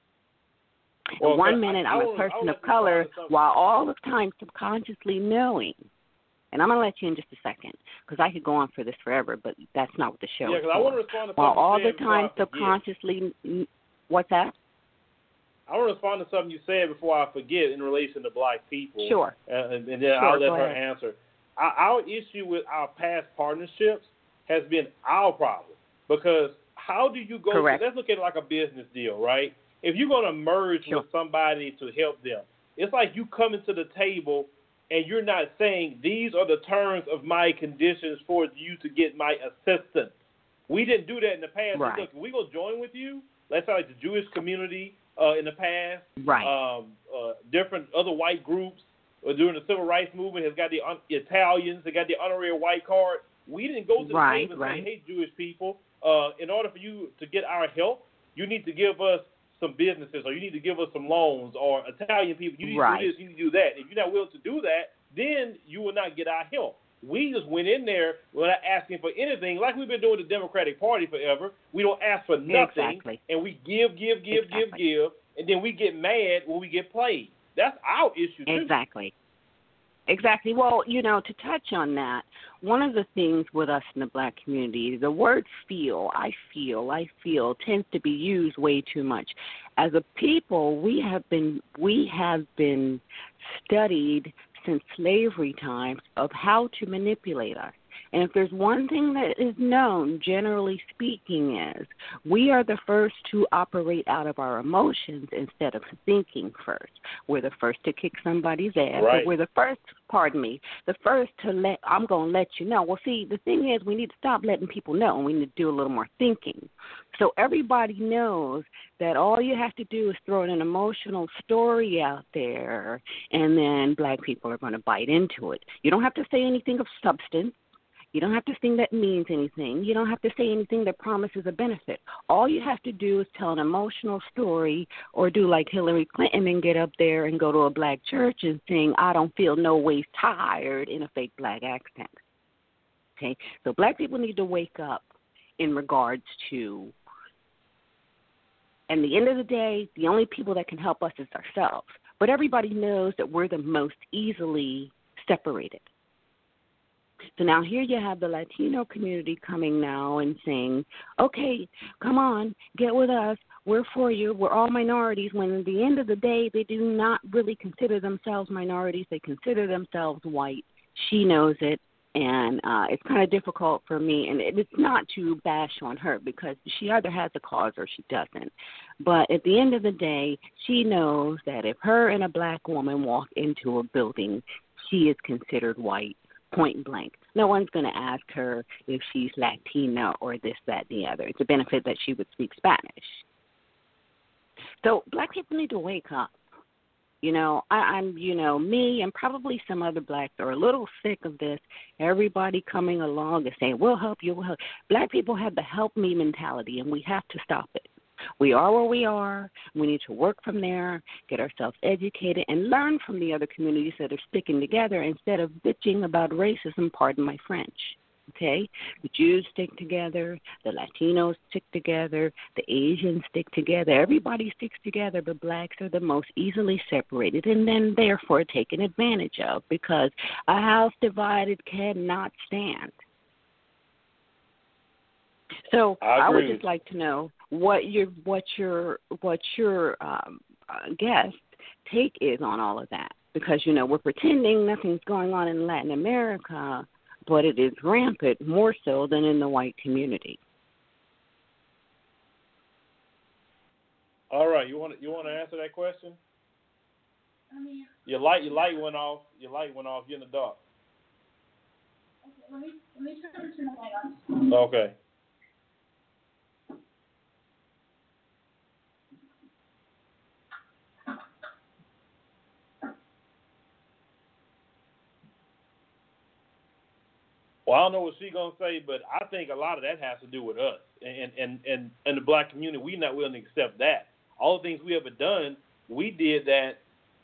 Well, One I, minute I, I'm I a wanna, person of to color, while all the time subconsciously knowing. And I'm going to let you in just a second, because I could go on for this forever, but that's not what the show yeah, is because for. I want to respond to While something all you the said before time I forget. subconsciously, what's that? I want to respond to something you said before I forget in relation to black people. Sure. Uh, and, and then Sure, I'll let go her ahead. answer. Our, our issue with our past partnerships has been our problem, because how do you go? Correct. Let's look at it like a business deal, right? If you're going to merge Sure. with somebody to help them, it's like you come into the table and you're not saying, these are the terms of my conditions for you to get my assistance. We didn't do that in the past. Right. Look, we go join with you. Let's say like the Jewish community uh, in the past, Right. um, uh, different other white groups uh, during the civil rights movement has got the un- Italians, they got the honorary white card. We didn't go to the Right, table and right. say, hey, Jewish people, uh, in order for you to get our help, you need to give us some businesses, or you need to give us some loans, or Italian people, you need Right. to do this, you need to do that. If you're not willing to do that, then you will not get our help. We just went in there without asking for anything, like we've been doing the Democratic Party forever. We don't ask for nothing, Exactly. and we give, give, give, Exactly. give, give, and then we get mad when we get played. That's our issue, too. Exactly. Exactly. Well, you know, to touch on that, one of the things with us in the black community, the word feel, I feel, I feel, tends to be used way too much. As a people, we have been we have been studied since slavery times of how to manipulate us. And if there's one thing that is known, generally speaking, is we are the first to operate out of our emotions instead of thinking first. We're the first to kick somebody's ass. Right. But we're the first, pardon me, the first to let, I'm going to let you know. Well, see, the thing is we need to stop letting people know, and we need to do a little more thinking. So everybody knows that all you have to do is throw an emotional story out there, and then black people are going to bite into it. You don't have to say anything of substance. You don't have to think that means anything. You don't have to say anything that promises a benefit. All you have to do is tell an emotional story, or do like Hillary Clinton and get up there and go to a black church and sing, I don't feel no way tired, in a fake black accent. Okay? So black people need to wake up in regards to, and at the end of the day, the only people that can help us is ourselves. But everybody knows that we're the most easily separated. So now here you have the Latino community coming now and saying, okay, come on, get with us. We're for you. We're all minorities, when at the end of the day, they do not really consider themselves minorities. They consider themselves white. She knows it, and uh, it's kind of difficult for me. And it's not to bash on her, because she either has a cause or she doesn't. But at the end of the day, she knows that if her and a black woman walk into a building, she is considered white. Point blank. No one's going to ask her if she's Latina or this, that, and the other. It's a benefit that she would speak Spanish. So black people need to wake up. You know, I, I'm, you know, me and probably some other blacks are a little sick of this. Everybody coming along and saying, we'll help you, we'll help. Black people have the help me mentality, and we have to stop it. We are where we are. We need to work from there, get ourselves educated, and learn from the other communities that are sticking together instead of bitching about racism, pardon my French. Okay? The Jews stick together. The Latinos stick together. The Asians stick together. Everybody sticks together, but blacks are the most easily separated and then therefore taken advantage of, because a house divided cannot stand. So I, I would agree. just like to know what your what your what your um, uh, guest take is on all of that, because you know we're pretending nothing's going on in Latin America, but it is rampant, more so than in the white community. All right, you want to, you want to answer that question? I mean, Your light your light went off. Your light went off. You're in the dark. okay, let me let me try to turn the light on. Okay. Well, I don't know what she's gonna say, but I think a lot of that has to do with us and and and, and the black community. We're not willing to accept that. All the things we ever done, we did that.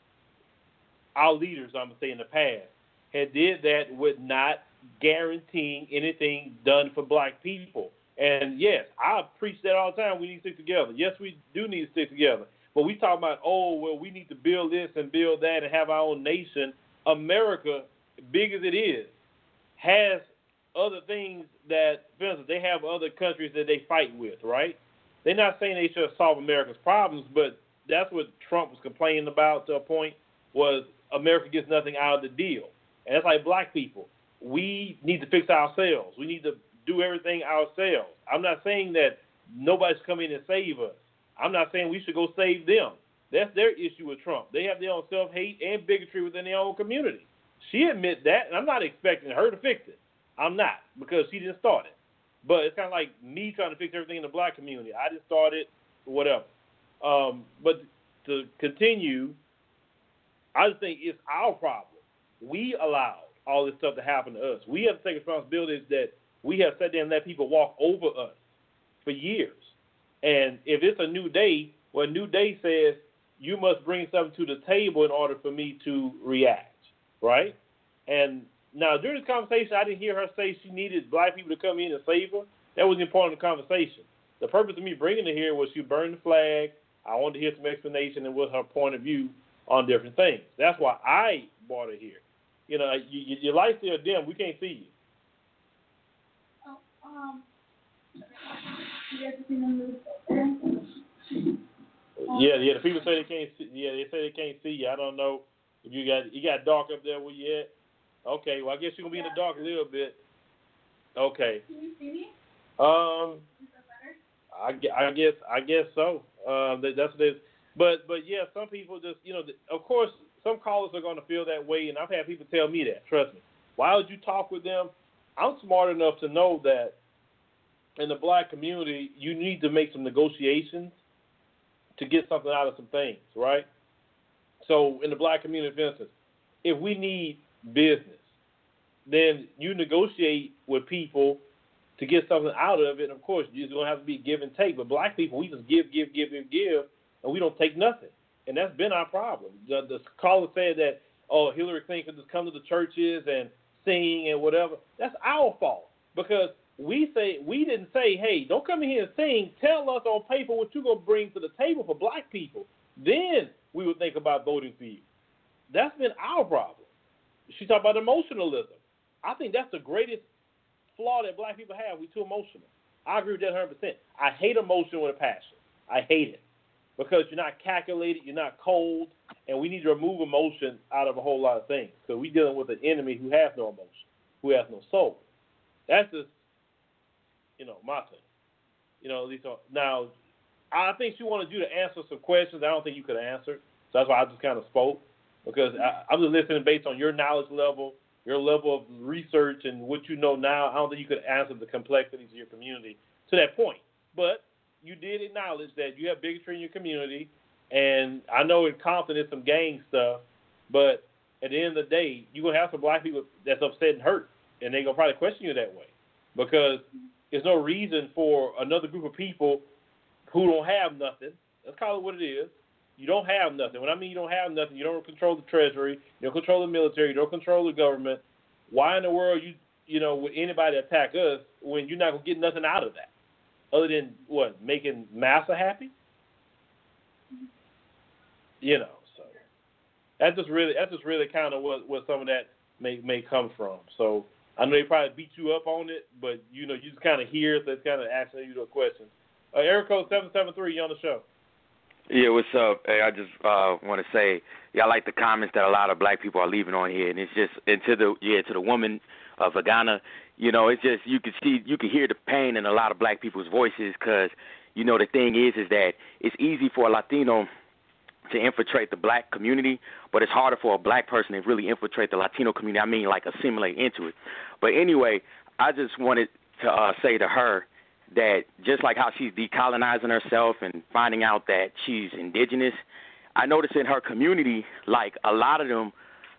Our leaders, I'm gonna say in the past, had did that with not guaranteeing anything done for black people. And yes, I preach that all the time. We need to stick together. Yes, we do need to stick together. But we talk about, oh, well, we need to build this and build that and have our own nation. America, big as it is, has other things that, for instance, they have other countries that they fight with, right? They're not saying they should solve America's problems, but that's what Trump was complaining about to a point, was America gets nothing out of the deal. And it's like black people. We need to fix ourselves. We need to do everything ourselves. I'm not saying that nobody's coming in and save us. I'm not saying we should go save them. That's their issue with Trump. They have their own self-hate and bigotry within their own community. She admits that, and I'm not expecting her to fix it. I'm not, because she didn't start it. But it's kind of like me trying to fix everything in the black community. I didn't start it, whatever. Um, but to continue, I just think it's our problem. We allowed all this stuff to happen to us. We have to take responsibilities that we have sat there and let people walk over us for years. And if it's a new day, well, a new day says you must bring something to the table in order for me to react, right? And now, during this conversation, I didn't hear her say she needed black people to come in and save her. That wasn't important in the conversation. The purpose of me bringing her here was she burned the flag. I wanted to hear some explanation and what her point of view on different things. That's why I brought her here. You know, you, your light's still dim. We can't see you. Oh, um, you guys seen the movie? Yeah, yeah. The people say they can't see. Yeah, they say they can't see you. I don't know if you got you got dark up there where you at. Okay, well I guess you're gonna be in the dark a little bit. Okay. Can you see me? Um, Is that better? I, gue- I guess I guess so. Um, that, that's what it is. But but yeah, some people just you know, of course, some callers are gonna feel that way, and I've had people tell me that. Trust me. Why would you talk with them? I'm smart enough to know that in the black community, you need to make some negotiations to get something out of some things, right? So in the black community, for instance, if we need business, then you negotiate with people to get something out of it. And of course, it's going to have to be give and take. But black people, we just give, give, give, give, give, and we don't take nothing. And that's been our problem. The, the caller said that, oh, Hillary Clinton could just come to the churches and sing and whatever. That's our fault, because we say we didn't say, hey, don't come in here and sing. Tell us on paper what you're going to bring to the table for black people. Then we would think about voting for you. That's been our problem. She talked about emotionalism. I think that's the greatest flaw that black people have. We're too emotional. I agree with that one hundred percent. I hate emotion with a passion. I hate it because you're not calculated, you're not cold, and we need to remove emotion out of a whole lot of things, because we're dealing with an enemy who has no emotion, who has no soul. That's just, you know, my thing. You know, at least now, I think she wanted you to answer some questions I don't think you could answer, so that's why I just kind of spoke. Because I, I'm just listening based on your knowledge level, your level of research, and what you know now. I don't think you could answer the complexities of your community to that point. But you did acknowledge that you have bigotry in your community, and I know in Compton there's some gang stuff, but at the end of the day, you're going to have some black people that's upset and hurt, and they're going to probably question you that way, because there's no reason for another group of people who don't have nothing. Let's call it what it is. You don't have nothing. When I mean you don't have nothing, you don't control the treasury, you don't control the military, you don't control the government. Why in the world you you know would anybody attack us when you're not gonna get nothing out of that, other than what, making Massa happy? You know, so that's just really that's just really kind of what what some of that may may come from. So I know they probably beat you up on it, but you know you just kind of hear, so it's kind of asking you the question. Uh, Eric code seven seven three, you on the show? Yeah, what's up? Hey, I just uh, want to say, yeah, I like the comments that a lot of black people are leaving on here, and it's just, and to the yeah, to the woman of Vagana, you know, it's just you can see, you can hear the pain in a lot of black people's voices, because you know the thing is, is that it's easy for a Latino to infiltrate the black community, but it's harder for a black person to really infiltrate the Latino community. I mean, like assimilate into it. But anyway, I just wanted to uh, say to her that just like how she's decolonizing herself and finding out that she's indigenous, I noticed in her community, like a lot of them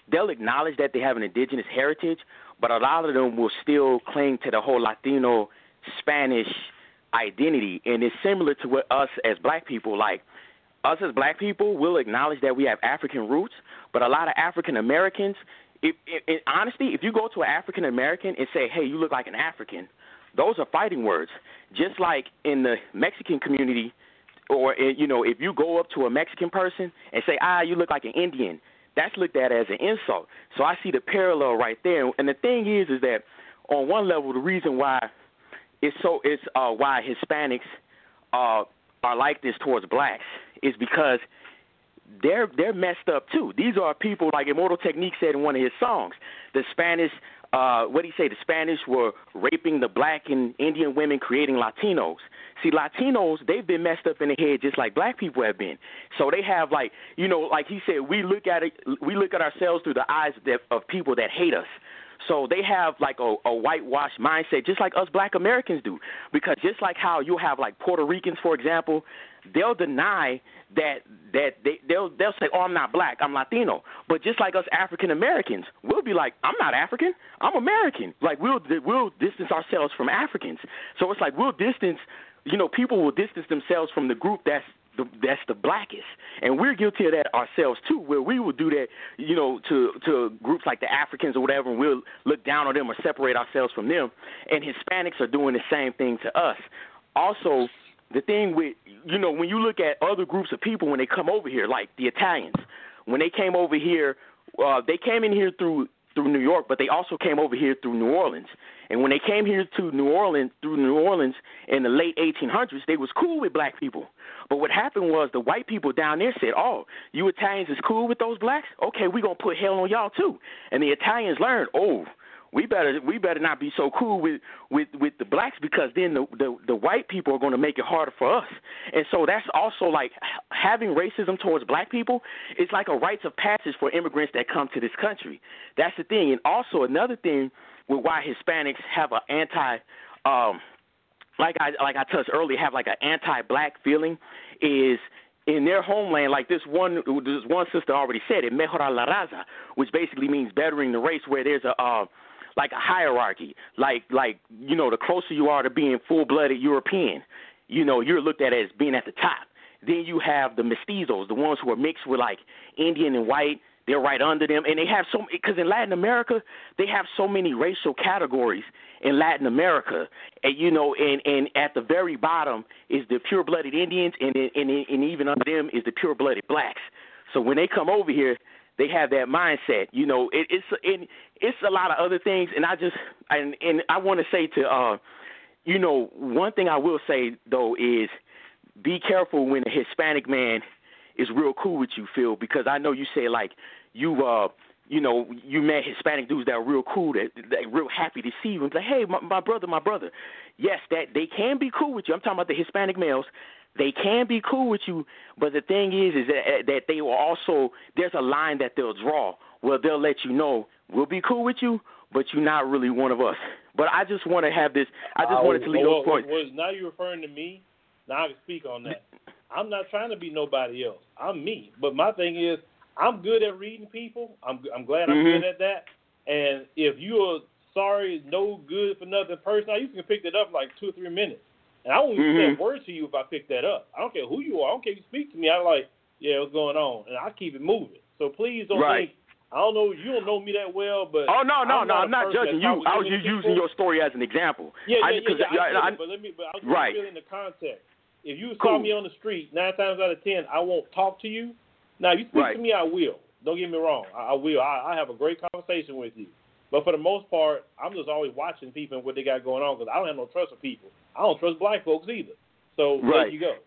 they'll acknowledge that they have an indigenous heritage, but a lot of them will still cling to the whole Latino, Spanish identity. And it's similar to what us as black people, like us as black people, will acknowledge that we have African roots, but a lot of African Americans, if, if, in honesty, if you go to an African American and say, hey, you look like an African, those are fighting words. Just like in the Mexican community, or, you know, if you go up to a Mexican person and say, ah, you look like an Indian, that's looked at as an insult. So I see the parallel right there. And the thing is, is that on one level, the reason why it's so it's uh, why Hispanics uh, are like this towards blacks is because they're they're messed up too. These are people, like Immortal Technique said in one of his songs, the Spanish. Uh, what did he say? The Spanish were raping the black and Indian women, creating Latinos. See, Latinos, they've been messed up in the head just like black people have been. So they have, like, you know, like he said, we look at it, we look at ourselves through the eyes that, of people that hate us. So they have like a, a whitewashed mindset, just like us black Americans do. Because just like how you'll have like Puerto Ricans, for example, they'll deny that that they they'll they'll say, oh, I'm not black, I'm Latino. But just like us African Americans, we'll be like, I'm not African, I'm American. Like we'll we'll distance ourselves from Africans. So it's like we'll distance, you know, people will distance themselves from the group that's the, that's the blackest, and we're guilty of that ourselves too, where we will do that, you know, to to groups like the Africans or whatever, and we'll look down on them or separate ourselves from them. And Hispanics are doing the same thing to us. Also, the thing with, you know, when you look at other groups of people when they come over here, like the Italians, when they came over here, uh, they came in here through through New York, but they also came over here through New Orleans. And when they came here to New Orleans, through New Orleans in the late eighteen hundreds, they was cool with black people. But what happened was the white people down there said, oh, you Italians is cool with those blacks? Okay, we're going to put hell on y'all too. And the Italians learned, oh, we better we better not be so cool with, with, with the blacks, because then the, the, the white people are going to make it harder for us. And so that's also like having racism towards black people is like a rites of passage for immigrants that come to this country. That's the thing. And also another thing with why Hispanics have an anti, um, like I like I touched earlier, have like an anti-black feeling is in their homeland. Like this one, this one sister already said it, mejorar la raza, which basically means bettering the race, where there's a uh, like a hierarchy. Like like you know, the closer you are to being full-blooded European, you know, you're looked at as being at the top. Then you have the mestizos, the ones who are mixed with like Indian and white. They're right under them, and they have so because in Latin America they have so many racial categories in Latin America, and you know, and, and at the very bottom is the pure-blooded Indians, and and and even under them is the pure-blooded blacks. So when they come over here, they have that mindset. You know, it, it's it, it's a lot of other things, and I just and and I want to say to uh, you know, one thing I will say though is be careful when a Hispanic man is real cool with you, Phil, because I know you say like you uh you know you met Hispanic dudes that are real cool, that that real happy to see you and be like, hey, my, my brother, my brother. Yes, that they can be cool with you. I'm talking about the Hispanic males. They can be cool with you, but the thing is, is that that they will also there's a line that they'll draw where they'll let you know we'll be cool with you, but you're not really one of us. But I just want to have this. I just uh, wanted to leave well, those points. Well, now you're referring to me. Now I can speak on that. I'm not trying to be nobody else. I'm me. But my thing is, I'm good at reading people. I'm I'm glad I'm mm-hmm. good at that. And if you're sorry, no good for nothing person, you can pick that up in like two or three minutes. And I won't even mm-hmm. say a word to you if I pick that up. I don't care who you are. I don't care if you speak to me. I'm like, yeah, what's going on? And I keep it moving. So please don't right. think, I don't know, you don't know me that well, but oh no, no, I'm no, not I'm not judging you. I was just using your story as an example. Yeah, I, yeah, yeah. yeah I, I, I, but let me, but I was right. feeling the context. If you cool. saw me on the street, nine times out of ten, I won't talk to you. Now, you speak right. to me, I will. Don't get me wrong. I, I will. I, I have a great conversation with you. But for the most part, I'm just always watching people and what they got going on, because I don't have no trust for people. I don't trust black folks either. So right. there you go.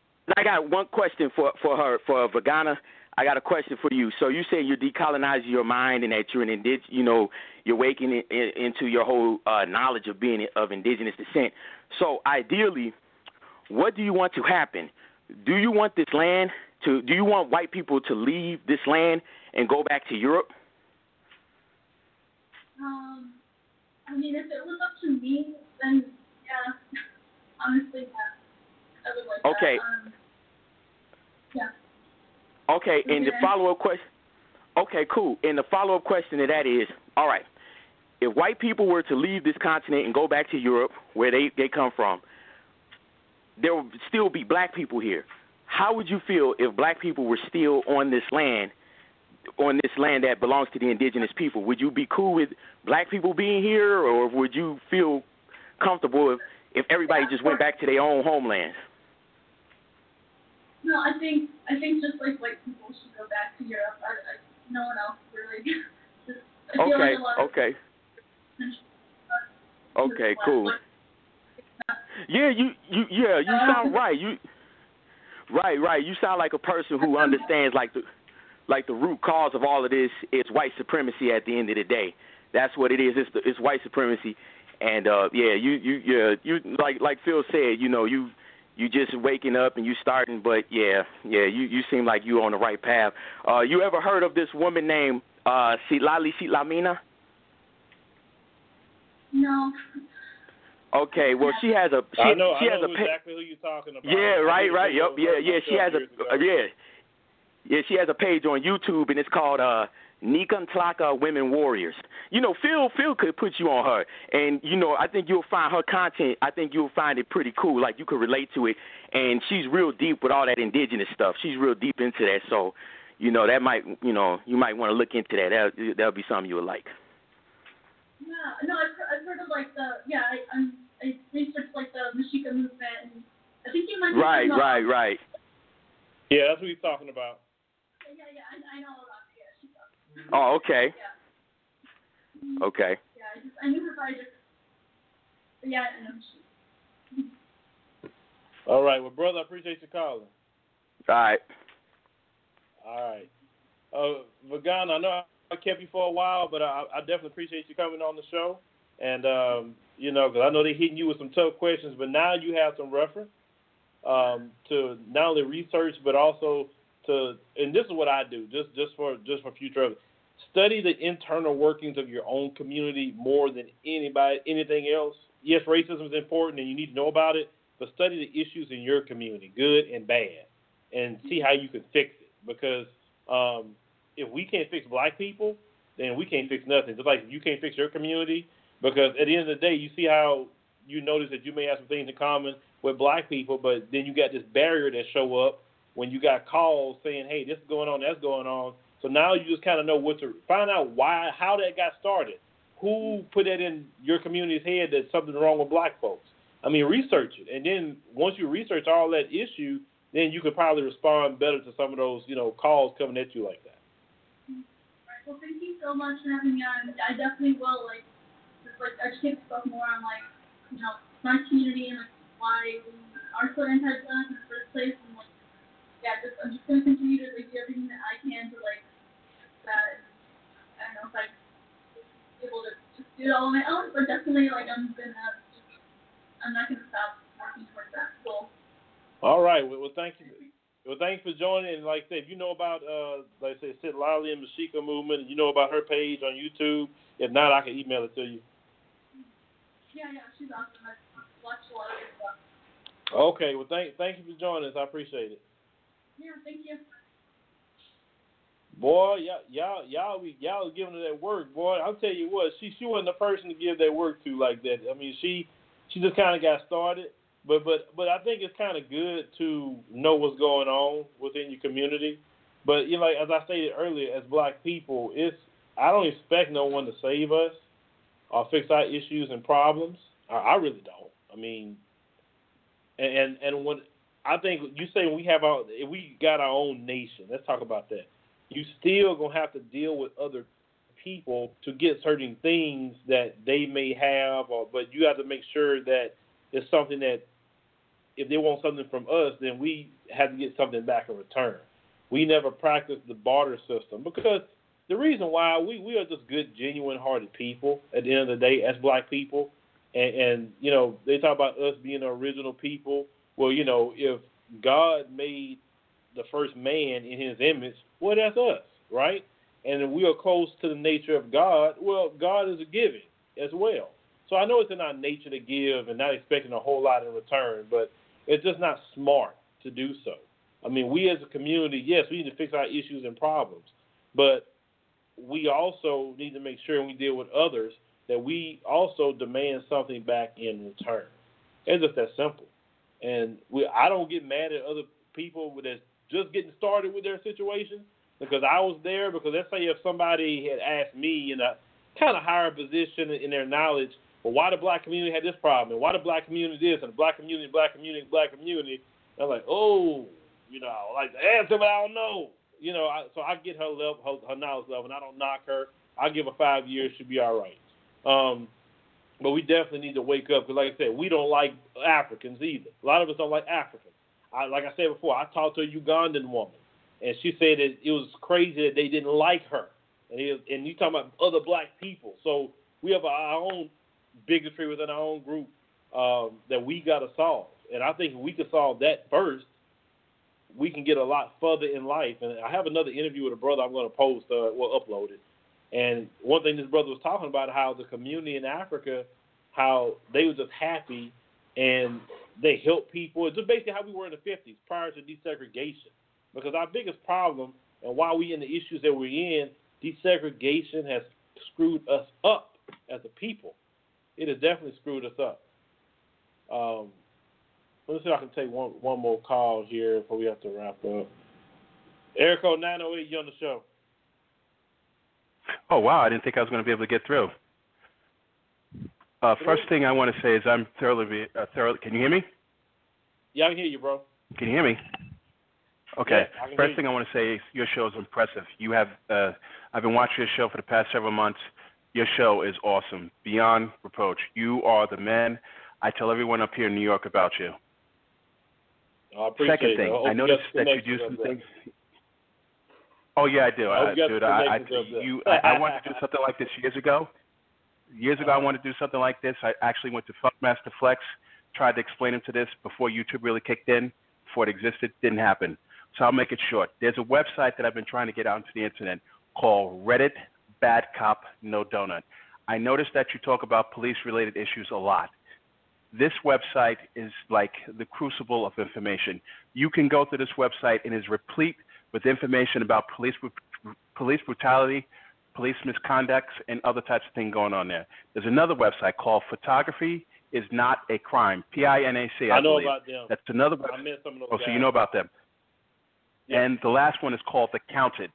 I got one question for, for her, for Vagana. I got a question for you. So you say you're decolonizing your mind and that you're an indig, you know, you're waking in, in, into your whole uh, knowledge of being of indigenous descent. So ideally, what do you want to happen? Do you want this land to? Do you want white people to leave this land and go back to Europe? Um, I mean, if it was up to me, then yeah, honestly, yeah, I would like okay. that. Um, yeah. Okay, and okay. the follow-up question. Okay, cool. And the follow-up question to that is, all right, if white people were to leave this continent and go back to Europe, where they, they come from, there would still be black people here. How would you feel if black people were still on this land, on this land that belongs to the indigenous people? Would you be cool with black people being here, or would you feel comfortable if, if everybody just went back to their own homelands? No, I think I think just like white people should go back to Europe. I, I, no one else really. Just, I feel okay, like a lot of okay. Okay, cool. Yeah, you, you, yeah, you sound right. You, right, right. You sound like a person who understands like the, like the root cause of all of this is white supremacy. At the end of the day, that's what it is. It's, the, it's white supremacy, and uh, yeah, you, you, yeah, you like like Phil said. You know, you, you just waking up and you starting. But yeah, yeah, you, you seem like you on the right path. Uh, you ever heard of this woman named uh, Sitlali Sitlamina? No. Okay, well she has a she, I know, she I has know a exactly who you're talking about. Yeah, right, right, yep, yeah, yeah. She has a uh, yeah, yeah. She has a page on YouTube and it's called uh, Nikantlaka Women Warriors. You know, Phil Phil could put you on her, and you know, I think you'll find her content. I think you'll find it pretty cool. Like you could relate to it, and she's real deep with all that indigenous stuff. She's real deep into that, so you know that might you know you might want to look into that. That that'll be something you would like. Yeah, no, I've, I've heard of like the yeah, I I'm, I researched like the Mexica movement, and I think you mentioned right, about, right, right. Yeah, that's what he's talking about. Yeah, yeah, yeah I, I know about it. Yeah, she's talking. Oh, okay. Yeah. Okay. Yeah, I just I knew her by just. But yeah, I know she. All right, well, brother, I appreciate you calling. All right. All right. Uh, Vagana, I know I kept you for a while, but I, I definitely appreciate you coming on the show. And, um, you know, because I know they're hitting you with some tough questions, but now you have some reference um, to not only research, but also to, and this is what I do, just, just for just for future others. Study the internal workings of your own community more than anybody, anything else. Yes, racism is important and you need to know about it, but study the issues in your community, good and bad, and see how you can fix it. Because um, if we can't fix black people, then we can't fix nothing. Just like you can't fix your community, because at the end of the day, you see how you notice that you may have some things in common with black people, but then you got this barrier that show up when you got calls saying, hey, this is going on, that's going on. So now you just kind of know what to find out why, how that got started. Who put that in your community's head that something's wrong with black folks? I mean, research it. And then once you research all that issue, then you could probably respond better to some of those, you know, calls coming at you like that. Well, thank you so much for having me on. I definitely will, like, just, like, educate myself more on, like, you know, my community and, like, why we are so anti-black in the first place. And, like, yeah, just, I'm just going to continue to, like, do everything that I can to, like, that. I don't know if I'm able to just do it all on my own, but definitely, like, I'm going to, I'm not going to stop working towards that goal. All right. Well, well, thank you. Well, thanks for joining. And like I said, if you know about, uh, like I said, Sitlali and Mexica movement, and you know about her page on YouTube, if not, I can email it to you. Yeah, yeah, she's awesome. I've watched a lot of her stuff. Okay. Well, thank thank you for joining us. I appreciate it. Yeah, thank you. Boy, y'all, y'all, y'all, we, y'all was giving her that work, boy. I'll tell you what, she she wasn't the person to give that work to like that. I mean, she she just kind of got started. But but but I think it's kind of good to know what's going on within your community. But you know, like, as I stated earlier, as black people, it's I don't expect no one to save us or fix our issues and problems. I, I really don't. I mean, and and, and when I think you say when we have our if we got our own nation, let's talk about that. You still gonna have to deal with other people to get certain things that they may have, or but you have to make sure that it's something that if they want something from us, then we have to get something back in return. We never practiced the barter system because the reason why we, we are just good, genuine-hearted people at the end of the day as black people. And, and, you know, they talk about us being the original people. Well, you know, if God made the first man in his image, well, that's us, right? And if we are close to the nature of God, well, God is a giving as well. So I know it's in our nature to give and not expecting a whole lot in return, but it's just not smart to do so. I mean, we as a community, yes, we need to fix our issues and problems, but we also need to make sure when we deal with others that we also demand something back in return. It's just that simple. And we, I don't get mad at other people that's just getting started with their situation because I was there. Because let's say if somebody had asked me in a kind of higher position in their knowledge, well, why the black community had this problem, and why the black community this, and the black community, black community, black community, I'm like, oh, you know, like answer, but I don't know. You know, I, so I get her level, her, her knowledge level, and I don't knock her. I give her five years, she'll be all right. Um, but we definitely need to wake up because, like I said, we don't like Africans either. A lot of us don't like Africans. I, like I said before, I talked to a Ugandan woman, and she said that it was crazy that they didn't like her. And, it, and you talking about other black people. So we have our own bigotry within our own group um, that we got to solve. And I think if we can solve that first, we can get a lot further in life. And I have another interview with a brother I'm going to post, uh, well, upload it. And one thing this brother was talking about, how the community in Africa, how they were just happy and they helped people. It's just basically how we were in the fifties prior to desegregation. Because our biggest problem and why we in the issues that we're in, desegregation has screwed us up as a people. It has definitely screwed us up. Um, let me see if I can take one one more call here before we have to wrap up. Area code nine oh eight, you on the show. Oh, wow, I didn't think I was going to be able to get through. Uh, first thing I want to say is I'm thoroughly, uh, thoroughly, can you hear me? Yeah, I can hear you, bro. Can you hear me? Okay. Yeah, first thing I want to say is your show is impressive. You have, uh, I've been watching your show for the past several months. Your show is awesome, beyond reproach. You are the man. I tell everyone up here in New York about you. I appreciate Second thing, I, I noticed that you do some things. Oh yeah, I do, I uh, dude. I, I, you, I, I wanted to do something like this years ago. Years ago, I wanted to do something like this. I actually went to Funkmaster Flex, tried to explain him to this before YouTube really kicked in, before it existed. Didn't happen. So I'll make it short. There's a website that I've been trying to get out into the internet called Reddit Bad Cop No Donut. I noticed that you talk about police-related issues a lot. This website is like the crucible of information. You can go to this website and it's replete with information about police police brutality, police misconducts, and other types of things going on there. There's another website called Photography is Not a Crime, P I N A C, I, I know believe. about them. That's another website. I met some of those Oh, guys. so you know about them. Yeah. And the last one is called The Counted.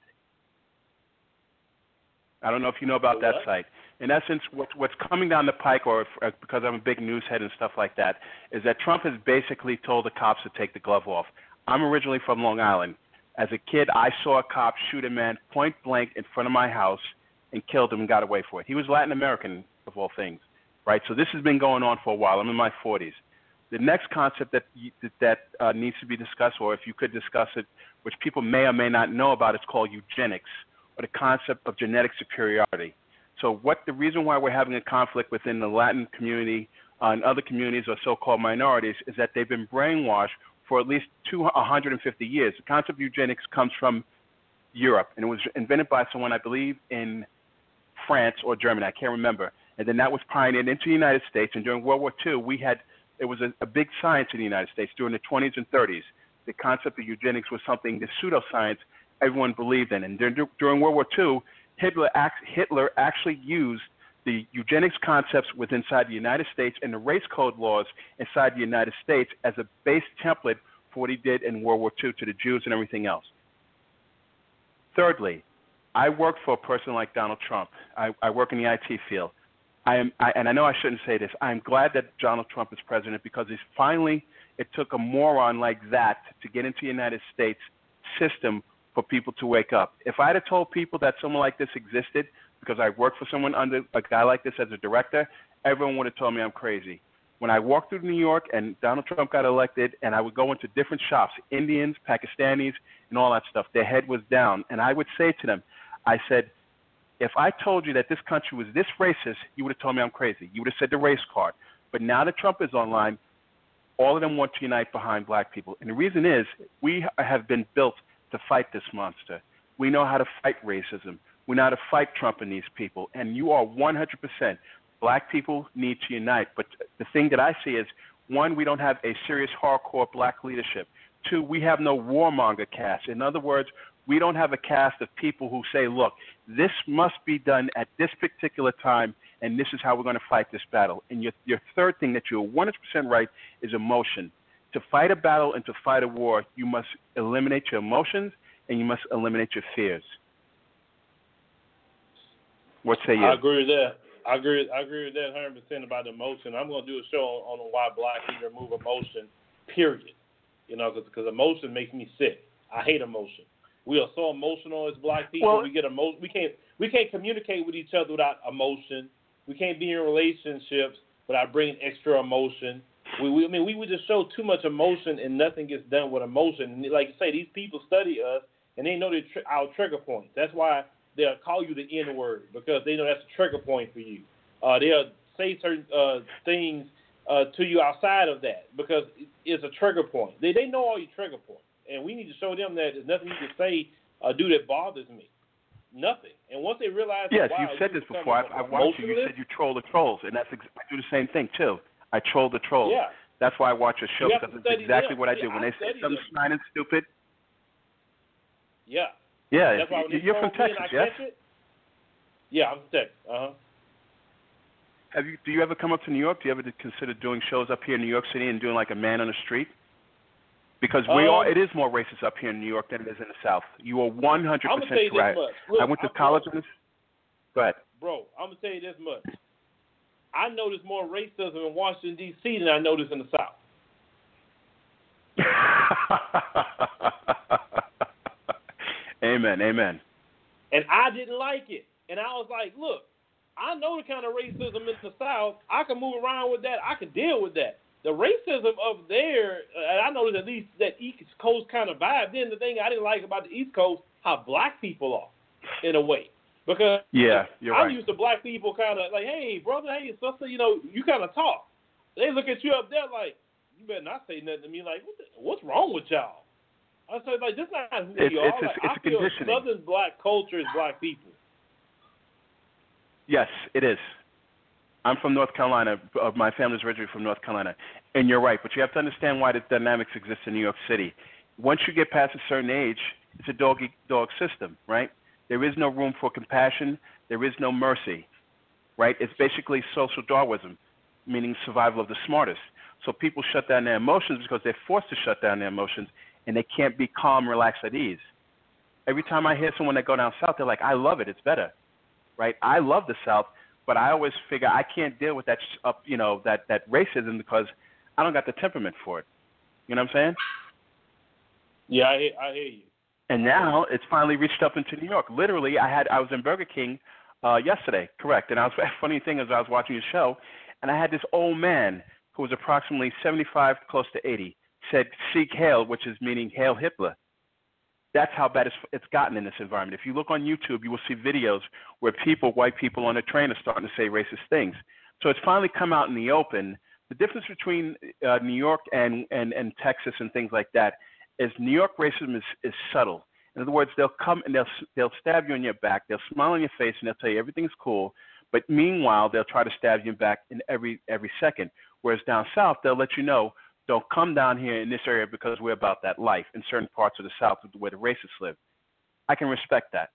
I don't know if you know about that site. In essence, what, what's coming down the pike, or if, because I'm a big news head and stuff like that, is that Trump has basically told the cops to take the glove off. I'm originally from Long Island. As a kid, I saw a cop shoot a man point blank in front of my house and killed him and got away for it. He was Latin American, of all things, right? So this has been going on for a while. I'm in my forties. The next concept that that uh, needs to be discussed, or if you could discuss it, which people may or may not know about, is called eugenics, or the concept of genetic superiority. So what the reason why we're having a conflict within the Latin community uh, and other communities or so-called minorities is that they've been brainwashed for at least two, one hundred fifty years. The concept of eugenics comes from Europe, and it was invented by someone, I believe, in France or Germany. I can't remember. And then that was pioneered into the United States, and during World War Two, we had, it was a, a big science in the United States during the twenties and thirties. The concept of eugenics was something, the pseudoscience, everyone believed in. And during, during World War Two, Hitler, Hitler actually used the eugenics concepts within inside the United States and the race code laws inside the United States as a base template for what he did in World War Two to the Jews and everything else. Thirdly, I work for a person like Donald Trump. I, I work in the I T field. I am, I, and I know I shouldn't say this, I'm glad that Donald Trump is president because he's finally, it took a moron like that to get into the United States system for people to wake up. If I had told people that someone like this existed, because I worked for someone under a guy like this as a director, everyone would have told me I'm crazy. When I walked through New York and Donald Trump got elected, and I would go into different shops, Indians, Pakistanis, and all that stuff, their head was down. And I would say to them, I said, if I told you that this country was this racist, you would have told me I'm crazy. You would have said the race card. But now that Trump is online, all of them want to unite behind black people. And the reason is we have been built to fight this monster. We know how to fight racism. We know how to fight Trump and these people. And you are one hundred percent. Black people need to unite. But the thing that I see is, one, we don't have a serious hardcore black leadership. Two, we have no warmonger cast. In other words, We don't have a cast of people who say, look, this must be done at this particular time, and this is how we're going to fight this battle. And your, your third thing that you're one hundred percent right is emotion. To fight a battle and to fight a war, you must eliminate your emotions and you must eliminate your fears. What say you? I agree with that. I agree. I agree with that one hundred percent about the emotion. I'm going to do a show on, on why black people remove emotion. Period. You know, because emotion makes me sick. I hate emotion. We are so emotional as black people. Well, we get emo- We can't. We can't communicate with each other without emotion. We can't be in relationships without bringing extra emotion. We, we I mean, we would just show too much emotion and nothing gets done with emotion. And like you say, these people study us and they know tr- our trigger points. That's why they'll call you the N word, because they know that's a trigger point for you. Uh, they'll say certain uh, things uh, to you outside of that because it's a trigger point. They they know all your trigger points, and we need to show them that there's nothing you can say or do that bothers me. Nothing. And once they realize, yes, wow, you've said this before. I've, I've watched you. You said you troll the trolls, and that's ex- I do the same thing too. I troll the trolls. Yeah. That's why I watch your show, because it's exactly them. what I See, do. When I they say study something them. snide and stupid. Yeah. Yeah. That's why when they You're from troll me Texas, and I yes? catch it, yeah, I'm from Texas. Uh huh. Have you? Do you ever come up to New York? Do you ever consider doing shows up here in New York City and doing like a man on the street? Because we um, are, it is more racist up here in New York than it is in the South. You are one hundred I'm gonna tell you percent correct. this much. Look, I went to I'm college broke. in this. Go ahead. Bro, I'm gonna tell you this much. I notice more racism in Washington D C than I notice in the South. Amen. Amen. And I didn't like it. And I was like, look, I know the kind of racism in the South. I can move around with that. I can deal with that. The racism of there, uh, I noticed at least that East Coast kind of vibe. Then the thing I didn't like about the East Coast, how black people are, in a way. Because Yeah, you're I'm right. used to black people kind of like, hey, brother, hey, sister, you know, you kind of talk. They look at you up there like, you better not say nothing to me. Like, what the, what's wrong with y'all? I said, like, this is not who It's- we are. it's a- Like, it's I a feel conditioning. Southern black culture is black people. Yes, it is. I'm from North Carolina. Uh, my family's originally from North Carolina. And you're right, but you have to understand why the dynamics exist in New York City. Once you get past a certain age, it's a dog-eat-dog system, right? There is no room for compassion. There is no mercy, right? It's basically social Darwinism, meaning survival of the smartest. So people shut down their emotions because they're forced to shut down their emotions, and they can't be calm, relaxed, at ease. Every time I hear someone that go down south, they're like, I love it. It's better, right? I love the South, but I always figure I can't deal with that, uh, you know, that, that racism because I don't got the temperament for it. You know what I'm saying? Yeah, I hear, I hear you. And now it's finally reached up into New York. Literally, I had I was in Burger King uh, yesterday, correct? And I was funny thing is I was watching a show, and I had this old man who was approximately seventy-five, close to eighty, said "Sieg Heil," which is meaning "Hail Hitler." That's how bad it's, it's gotten in this environment. If you look on YouTube, you will see videos where people, white people on a train, are starting to say racist things. So it's finally come out in the open. The difference between uh, New York and, and, and Texas and things like that is New York racism is, is subtle. In other words, they'll come and they'll they'll stab you in your back, they'll smile on your face, and they'll tell you everything's cool. But meanwhile, they'll try to stab you back in every every second. Whereas down south, they'll let you know, don't come down here in this area because we're about that life in certain parts of the South where the racists live. I can respect that.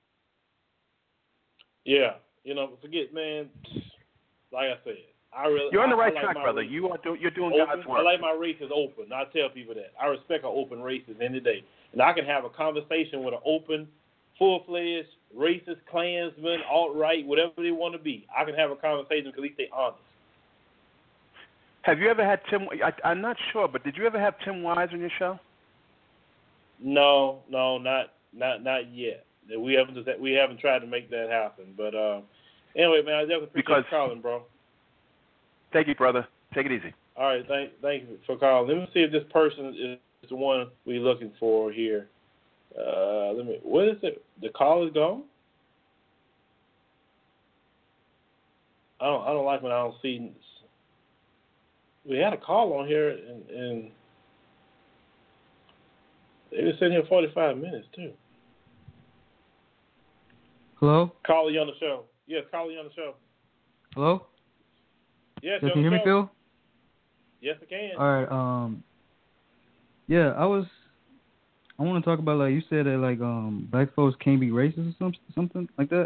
Yeah, you know, forget, man. Like I said, I really. You're on the I, right I like track, my brother. race You are do, you're doing open. God's work. I like my race is open. I tell people that. I respect an open racist any day. And I can have a conversation with an open, full-fledged, racist, Klansman, alt-right, whatever they want to be. I can have a conversation because at least they're honest. Have you ever had Tim? I, I'm not sure, but did you ever have Tim Wise on your show? No, no, not not not yet. We haven't we haven't tried to make that happen. But uh, anyway, man, I definitely appreciate Because- you calling, bro. Thank you, brother. Take it easy. All right, thank thank you for calling. Let me see if this person is the one we're looking for here. Uh, let me. What is it? The call is gone. I don't. I don't like when I don't see. We had a call on here, and, and they were sitting here forty-five minutes too. Hello? Call you on the show. Yes, call you on the show. Hello? Yes, Yeah, you can you on hear me, the show? Phil? Yes, I can. All right. Um. Yeah, I was. I want to talk about, like, you said that, like, um, black folks can't be racist or some, something like that.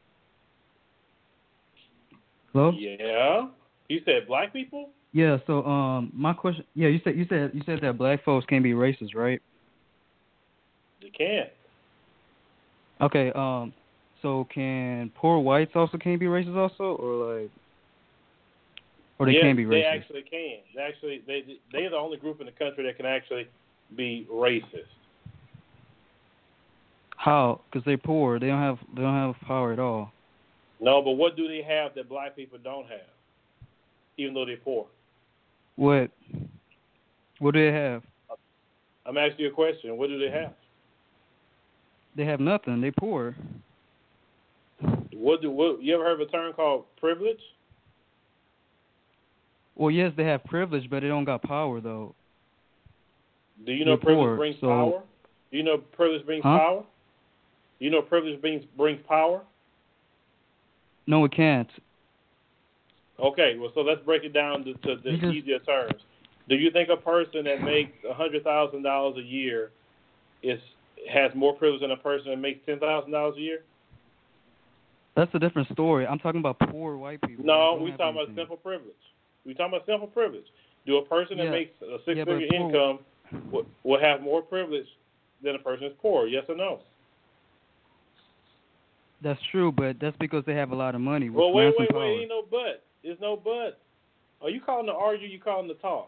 Hello? Yeah. You said black people? Yeah. So, um, my question. Yeah, you said you said you said that black folks can't be racist, right? They can't. Okay. Um. So, can poor whites also can't be racist also, or like, or they yes, can't be they racist? actually can. They actually, they they're the only group in the country that can actually be racist. How? Because they're poor. They don't have they don't have power at all. No, but what do they have that black people don't have, even though they're poor? What? What do they have? I'm asking you a question. What do they have? They have nothing. They poor. What do what, you ever heard of a term called privilege? Well, yes, they have privilege, but they don't got power though. Do you know They're privilege poor, brings so... power? Do you know privilege brings huh? power? Do you know privilege brings brings power? No, it can't. Okay, well, so let's break it down to, to the just... easier terms. Do you think a person that makes a hundred thousand dollars a year is has more privilege than a person that makes ten thousand dollars a year? That's a different story. I'm talking about poor white people. No, we're talking about simple privilege. We're talking about simple privilege. Do a person that yeah. makes a six-figure yeah, poor... income will, will have more privilege than a person that's poor? Yes or no? That's true, but that's because they have a lot of money. Well, wait, wait, power. wait. Ain't no but. There's no but. Are you calling to argue? You calling to talk?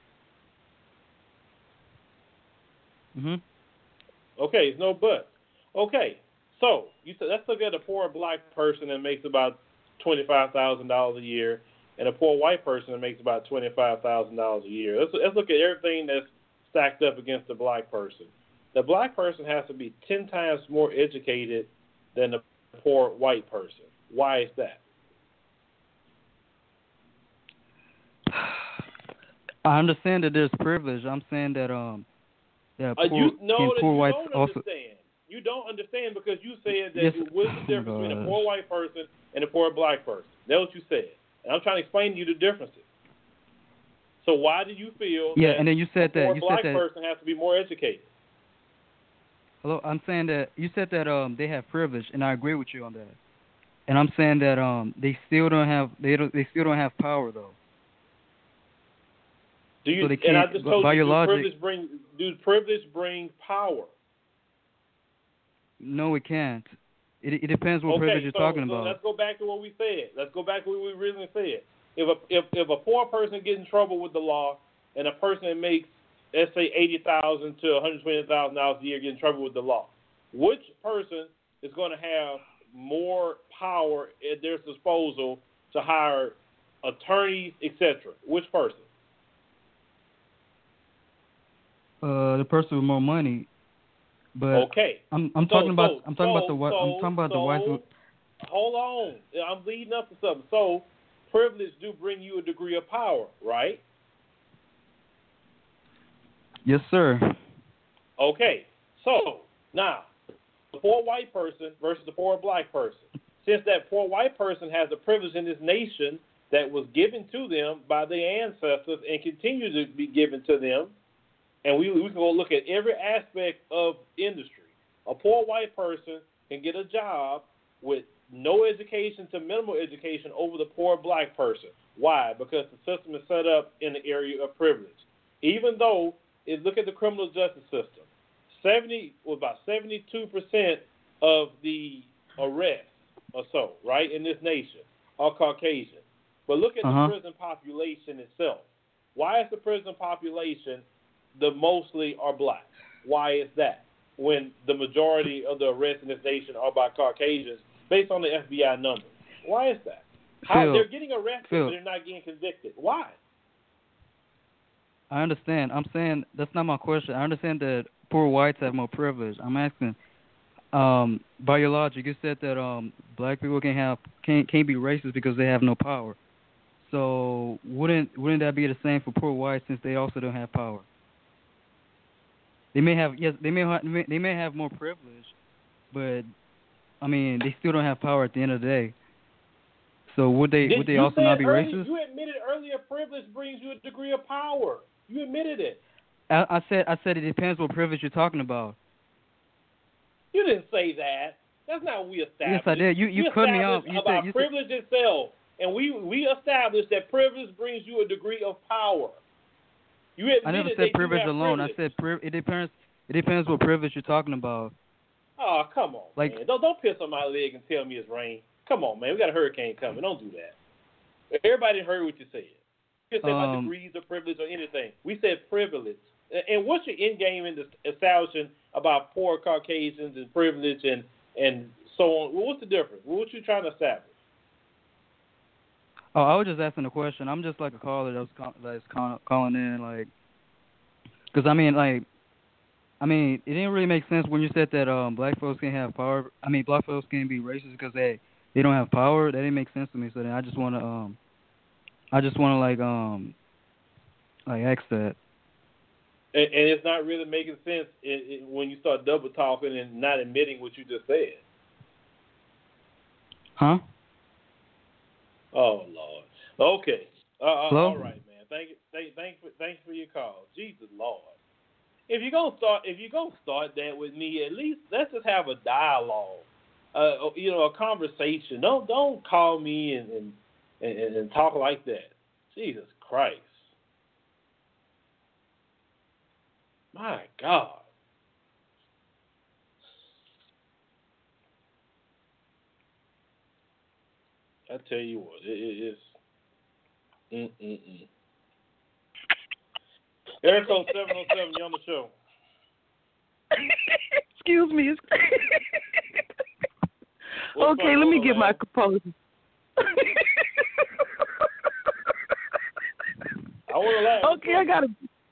Mhm. Okay, it's no but. Okay, so you said let's look at a poor black person that makes about twenty-five thousand dollars a year, and a poor white person that makes about twenty-five thousand dollars a year. Let's let's look at everything that's stacked up against the black person. The black person has to be ten times more educated than the poor white person. Why is that? I understand that there's privilege. I'm saying that um, that Uh, poor, you know that poor you whites don't also. understand. You don't understand because you said that Yes. what's the difference Oh, between a poor white person and a poor black person? That's what you said. And I'm trying to explain to you the differences. So why do you feel Yeah, that and then you said a poor that you black said that. person has to be more educated? Hello, I'm saying that you said that um they have privilege, and I agree with you on that. And I'm saying that um they still don't have they don't they still don't have power though. Do you? So they and I can't- just by told you, your do logic- privilege bring do privilege bring power? No, it can't. It it depends what okay, privilege you're so, talking so about. let's go back to what we said. Let's go back to what we originally said. If a if if a poor person gets in trouble with the law, and a person that makes let's say eighty thousand to one hundred twenty thousand dollars a year get in trouble with the law, which person is going to have more power at their disposal to hire attorneys, et cetera? Which person? Uh, the person with more money. But okay. I'm I'm So- talking about so- I'm talking so- about the white I'm so- talking about the so- whites. With, Hold on. I'm leading up to something. So, privilege do bring you a degree of power, right? yes, sir. Okay. So, now, the poor white person versus the poor black person. Since that poor white person has a privilege in this nation that was given to them by their ancestors and continue to be given to them, and we, we can go look at every aspect of industry. A poor white person can get a job with no education to minimal education over the poor black person. Why? Because the system is set up in the area of privilege. Even though, if look at the criminal justice system, seventy well, about seventy-two percent of the arrests or so, right, in this nation are Caucasian. But look at Uh-huh. the prison population itself. Why is the prison population the mostly are black? Why is that? When the majority of the arrests in this nation are by Caucasians, based on the F B I numbers. Why is that? How Phil, they're getting arrested, Phil. but they're not getting convicted. Why? I understand. I'm saying that's not my question. I understand that poor whites have more privilege. I'm asking, um, by your logic, you said that um, black people can have can't can't be racist because they have no power. So wouldn't wouldn't that be the same for poor whites since they also don't have power? They may have yes, they may have, they may have more privilege, but I mean they still don't have power at the end of the day. So would they Did, would they you also not said be earlier, racist? You admitted earlier privilege brings you a degree of power. You admitted it. I, I said I said it depends what privilege you're talking about. You didn't say that. That's not what we established. Yes, I did. You you we cut me off. You about said you privilege said, itself, and we we established that privilege brings you a degree of power. You I never said privilege alone. Privilege. I said pri- it depends. It depends what privilege you're talking about. Oh, come on, like, man. Don't don't piss on my leg and tell me it's rain. Come on, man. We got a hurricane coming. Don't do that. Everybody heard what you said. You said about Um, degrees of privilege or anything. We said privilege. And what's your end game in establishing about poor Caucasians and privilege and, and so on? Well, what's the difference? What you trying to establish? Oh, I was just asking a question. I'm just like a caller that's call, that's call, calling in, like, because I mean, like, I mean, it didn't really make sense when you said that um black folks can't have power. I mean, black folks can't be racist because they they don't have power. That didn't make sense to me. So then I just want to um, I just want to like um, like ask that. And, and it's not really making sense it, it, when you start double talking and not admitting what you just said. Huh? Oh Lord. Okay. Uh, Hello? All right, man. Thank you. Thank, thank for thanks for your call. Jesus Lord. If you're gonna start, if you're gonna start that with me, at least let's just have a dialogue. Uh, you know, a conversation. Don't don't call me and and, and, and talk like that. Jesus Christ. My God. I tell you what, it, it is. Mm mm mm. Air code seven oh seven, you on the show. Excuse me. Okay, let me get my composure. I want to laugh. Okay, I gotta,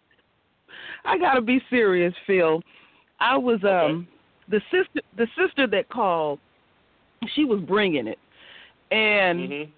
I gotta be serious, Phil. I was um the sister, the sister that called. She was bringing it, and mm-hmm.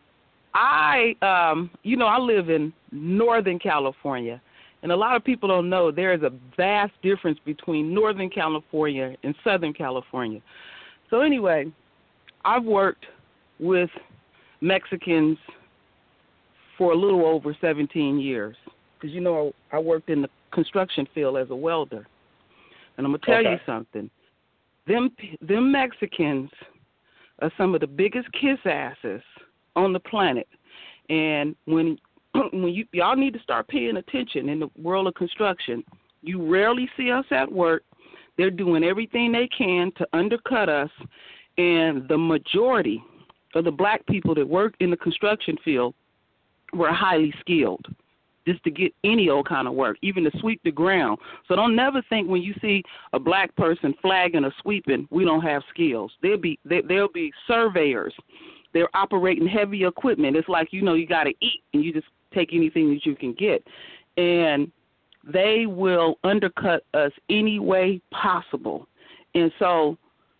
I, um, you know, I live in Northern California. And a lot of people don't know there is a vast difference between Northern California and Southern California. So anyway, I've worked with Mexicans for a little over seventeen years because, you know, I worked in the construction field as a welder. And I'm going to tell okay. you something. Them, them Mexicans are some of the biggest kiss asses on the planet. And when when you y'all need to start paying attention in the world of construction. You rarely see us at work. They're doing everything they can to undercut us, and the majority of the black people that work in the construction field were highly skilled just to get any old kind of work, even to sweep the ground. So don't never think when you see a black person flagging or sweeping, we don't have skills. They'll be they, they'll be surveyors. They're operating heavy equipment. It's like, you know, you got to eat, and you just take anything that you can get. And they will undercut us any way possible. And so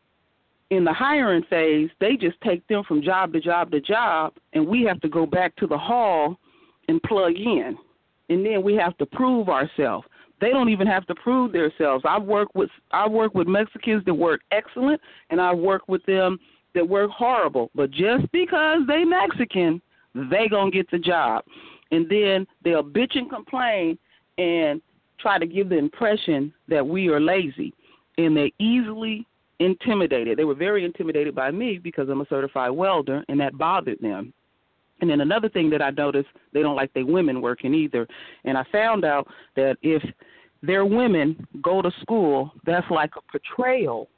in the hiring phase, they just take them from job to job to job, and we have to go back to the hall and plug in. And then we have to prove ourselves. They don't even have to prove themselves. I've worked with I work with Mexicans that work excellent, and I work with them that work horrible. But just because they Mexican, they gonna get the job. And then they'll bitch and complain and try to give the impression that we are lazy. And they're easily intimidated. They were very intimidated by me because I'm a certified welder, and that bothered them. And then another thing that I noticed, they don't like their women working either. And I found out that if their women go to school, that's like a betrayal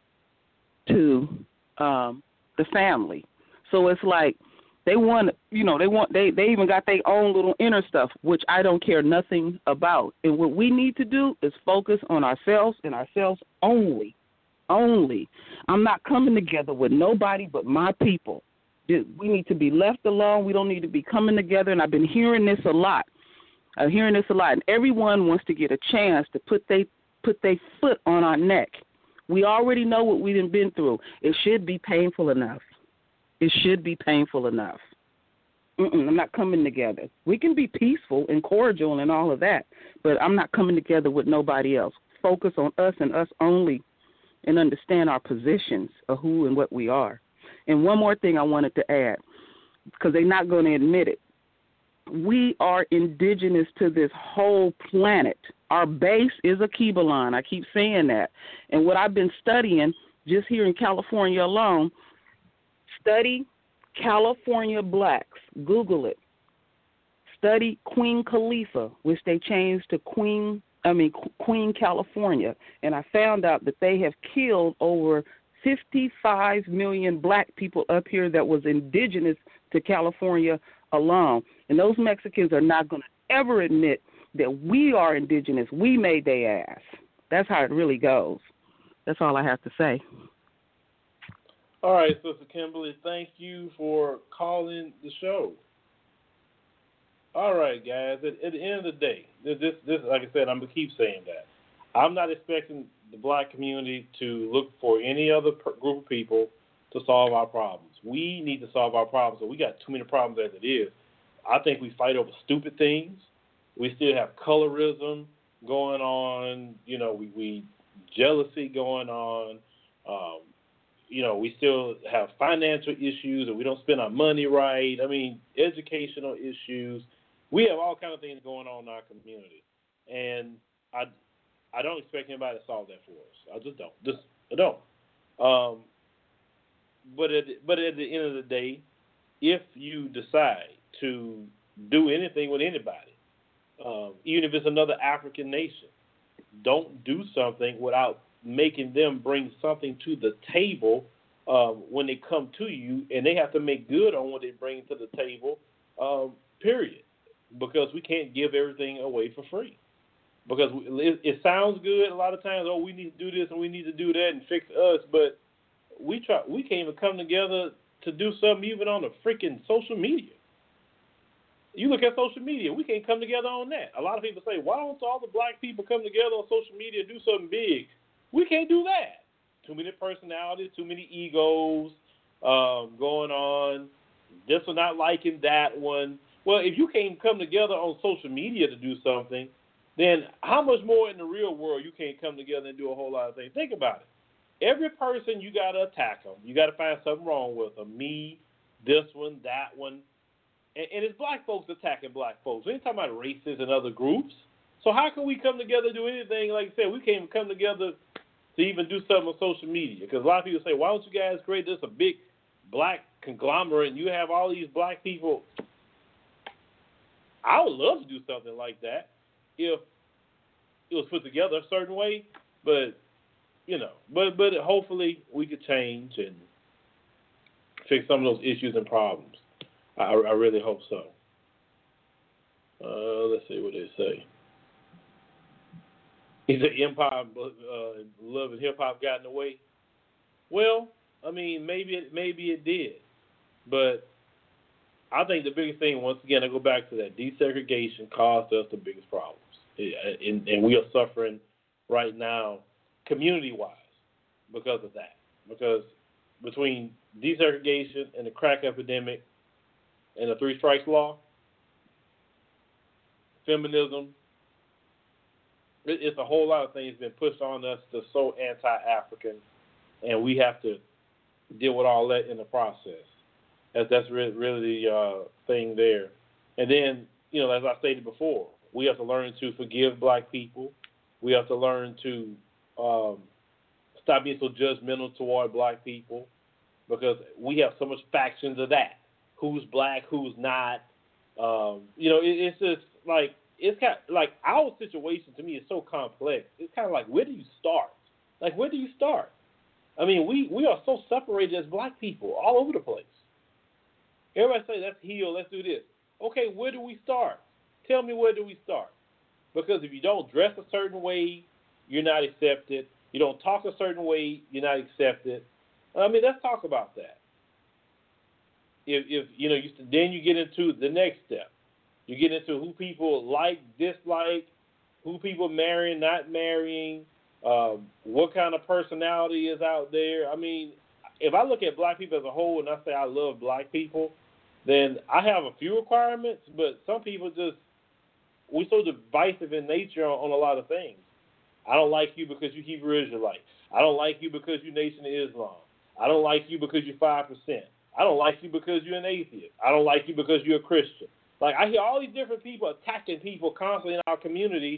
to um, the family. So it's like, They want, you know, they want, they, they even got their own little inner stuff, which I don't care nothing about. And what we need to do is focus on ourselves and ourselves only, only. I'm not coming together with nobody but my people. We need to be left alone. We don't need to be coming together. And I've been hearing this a lot. I'm hearing this a lot. And everyone wants to get a chance to put they put their foot on our neck. We already know what we've been through. It should be painful enough. It should be painful enough. Mm-mm, I'm not coming together. We can be peaceful and cordial and all of that, but I'm not coming together with nobody else. Focus on us and us only and understand our positions of who and what we are. And one more thing I wanted to add, because they're not going to admit it. We are indigenous to this whole planet. Our base is a Keebalon. I keep saying that. And what I've been studying just here in California alone, study California blacks. Google it. Study Queen Khalifa, which they changed to Queen, I mean Queen California, and I found out that they have killed over fifty-five million black people up here that was indigenous to California alone. And those Mexicans are not going to ever admit that we are indigenous. We made their ass. That's how it really goes. That's all I have to say. All right, Sister Kimberly, thank you for calling the show. All right, guys. At, at the end of the day, this, this, this, like I said, I'm gonna keep saying that. I'm not expecting the black community to look for any other per- group of people to solve our problems. We need to solve our problems. So we got too many problems as it is. I think we fight over stupid things. We still have colorism going on. You know, we, we jealousy going on. Um, you know, we still have financial issues, and we don't spend our money right. I mean, educational issues. We have all kinds of things going on in our community, and I, I don't expect anybody to solve that for us. I just don't. Just I don't. Um, but at but at the end of the day, if you decide to do anything with anybody, um, even if it's another African nation, don't do something without making them bring something to the table um, when they come to you, and they have to make good on what they bring to the table, um, period. Because we can't give everything away for free. Because it, it sounds good a lot of times, oh, we need to do this and we need to do that and fix us, but we try we can't even come together to do something even on the freaking social media. You look at social media, we can't come together on that. A lot of people say, why don't all the black people come together on social media and do something big? We can't do that. Too many personalities, too many egos um, going on. This one not liking that one. Well, if you can't come together on social media to do something, then how much more in the real world you can't come together and do a whole lot of things? Think about it. Every person, you got to attack them. You got to find something wrong with them. Me, this one, that one. And, and it's black folks attacking black folks. We ain't talking about races and other groups. So how can we come together and do anything? Like I said, we can't even come together to even do something on social media. Because a lot of people say, why don't you guys create this a big black conglomerate and you have all these black people? I would love to do something like that if it was put together a certain way, but, you know, but but hopefully we could change and fix some of those issues and problems. I, I really hope so. Uh, let's see what they say. He said Empire, uh, Love and Hip Hop got in the way. Well, I mean, maybe it, maybe it did, but I think the biggest thing, once again, I go back to that, desegregation caused us the biggest problems. And, and we are suffering right now community-wise because of that. Because between desegregation and the crack epidemic and the three strikes law, feminism, it, it's a whole lot of things been pushed on us that's so anti-African, and we have to deal with all that in the process. That's, that's really, really the uh, thing there. And then, you know, as I stated before, we have to learn to forgive black people. We have to learn to um, stop being so judgmental toward black people because we have so much factions of that. Who's black, who's not. Um, you know, it, it's just like, it's kind of, like our situation to me is so complex. It's kind of like, where do you start? Like, where do you start? I mean, we, we are so separated as black people all over the place. Everybody say, let's heal, let's do this. Okay, where do we start? Tell me, where do we start? Because if you don't dress a certain way, you're not accepted. You don't talk a certain way, you're not accepted. I mean, let's talk about that. If, if you know, you, then you get into the next step. You get into who people like, dislike, who people marrying, not marrying, um, what kind of personality is out there. I mean, if I look at black people as a whole and I say I love black people, then I have a few requirements, but some people just, we're so divisive in nature on, on a lot of things. I don't like you because you Hebrew Israelite. I don't like you because you're Nation of Islam. I don't like you because you're five percent. I don't like you because you're an atheist. I don't like you because you're a Christian. Like, I hear all these different people attacking people constantly in our community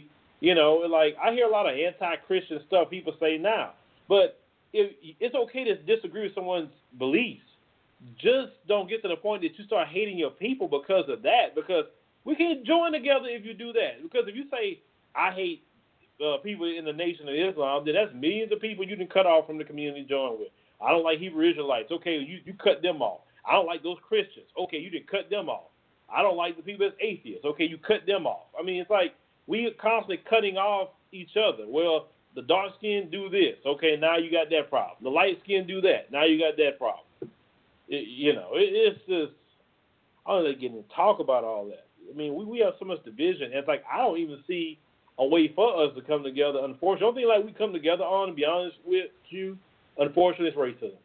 You know, like I hear a lot of anti-Christian stuff people say now, but it, it's okay to disagree with someone's beliefs. Just don't get to the point that you start hating your people because of that, because we can't join together if you do that. Because if you say, I hate uh, people in the Nation of Islam, then that's millions of people you can cut off from the community to join with. I don't like Hebrew Israelites. Okay, you, you cut them off. I don't like those Christians. Okay, you didn't cut them off. I don't like the people that's atheists. Okay, you cut them off. I mean, it's like we are constantly cutting off each other. Well, the dark skin do this. Okay, now you got that problem. The light skin do that. Now you got that problem. It, you know, it, it's just, I don't really get to talk about all that. I mean, we, we have so much division. And it's like, I don't even see a way for us to come together. Unfortunately, the only thing like we come together on, to be honest with you, unfortunately, is racism.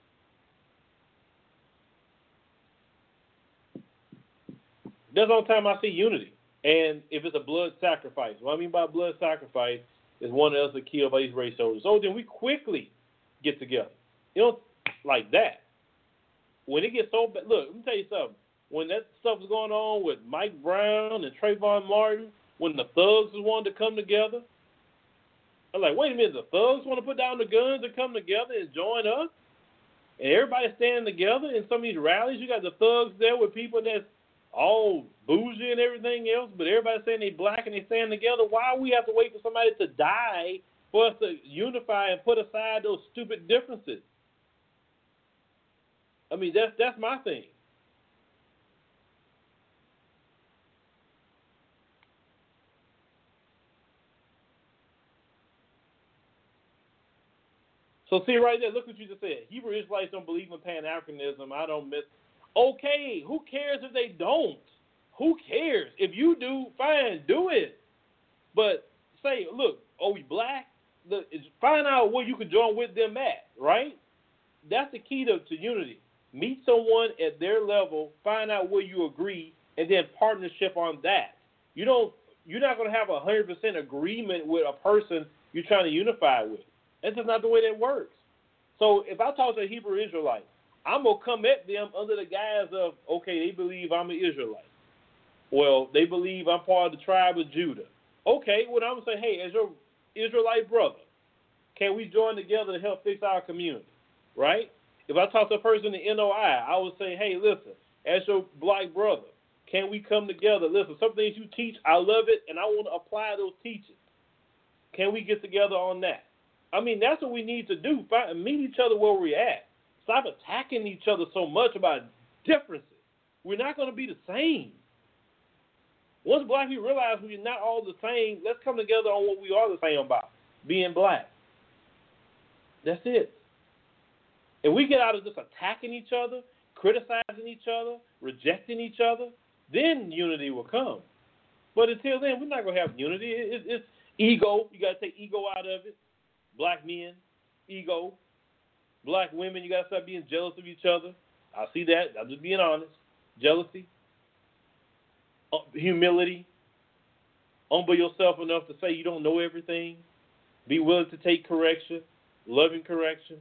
That's the only time I see unity. And if it's a blood sacrifice, what I mean by blood sacrifice is one of us that killed by these race soldiers. So then we quickly get together. You know, like that. When it gets so bad, look, let me tell you something. When that stuff was going on with Mike Brown and Trayvon Martin, when the thugs wanted to come together, I'm like, wait a minute, the thugs want to put down the guns and come together and join us? And everybody's standing together in some of these rallies. You got the thugs there with people that's all bougie and everything else, but everybody's saying they black and they stand together. Why do we have to wait for somebody to die for us to unify and put aside those stupid differences? I mean, that's that's my thing. So see right there, look what you just said. Hebrew Israelites don't believe in Pan-Africanism. I don't miss. Okay, who cares if they don't? Who cares? If you do, fine, do it. But say, look, are we black? The, find out where you can join with them at, right? That's the key to, to unity. Meet someone at their level, find out where you agree, and then partnership on that. You don't. You're not going to have a hundred percent agreement with a person you're trying to unify with. That's just not the way that works. So if I talk to a Hebrew Israelite, I'm going to come at them under the guise of, okay, they believe I'm an Israelite. Well, they believe I'm part of the tribe of Judah. Okay, well, I'm going to say, hey, as your Israelite brother, can we join together to help fix our community, right? If I talk to a person in N O I, I would say, hey, listen, as your black brother, can we come together? Listen, some things you teach, I love it, and I want to apply those teachings. Can we get together on that? I mean, that's what we need to do, find, meet each other where we're at. Stop attacking each other so much about differences. We're not going to be the same. Once black people realize we're not all the same, let's come together on what we are the same about, being black. That's it. If we get out of just attacking each other, criticizing each other, rejecting each other, then unity will come. But until then, we're not going to have unity. It, it, it's ego. You got to take ego out of it. Black men, ego. Black women, you got to stop being jealous of each other. I see that. I'm just being honest. Jealousy. Uh, humility. Humble yourself enough to say you don't know everything. Be willing to take correction. Loving correction.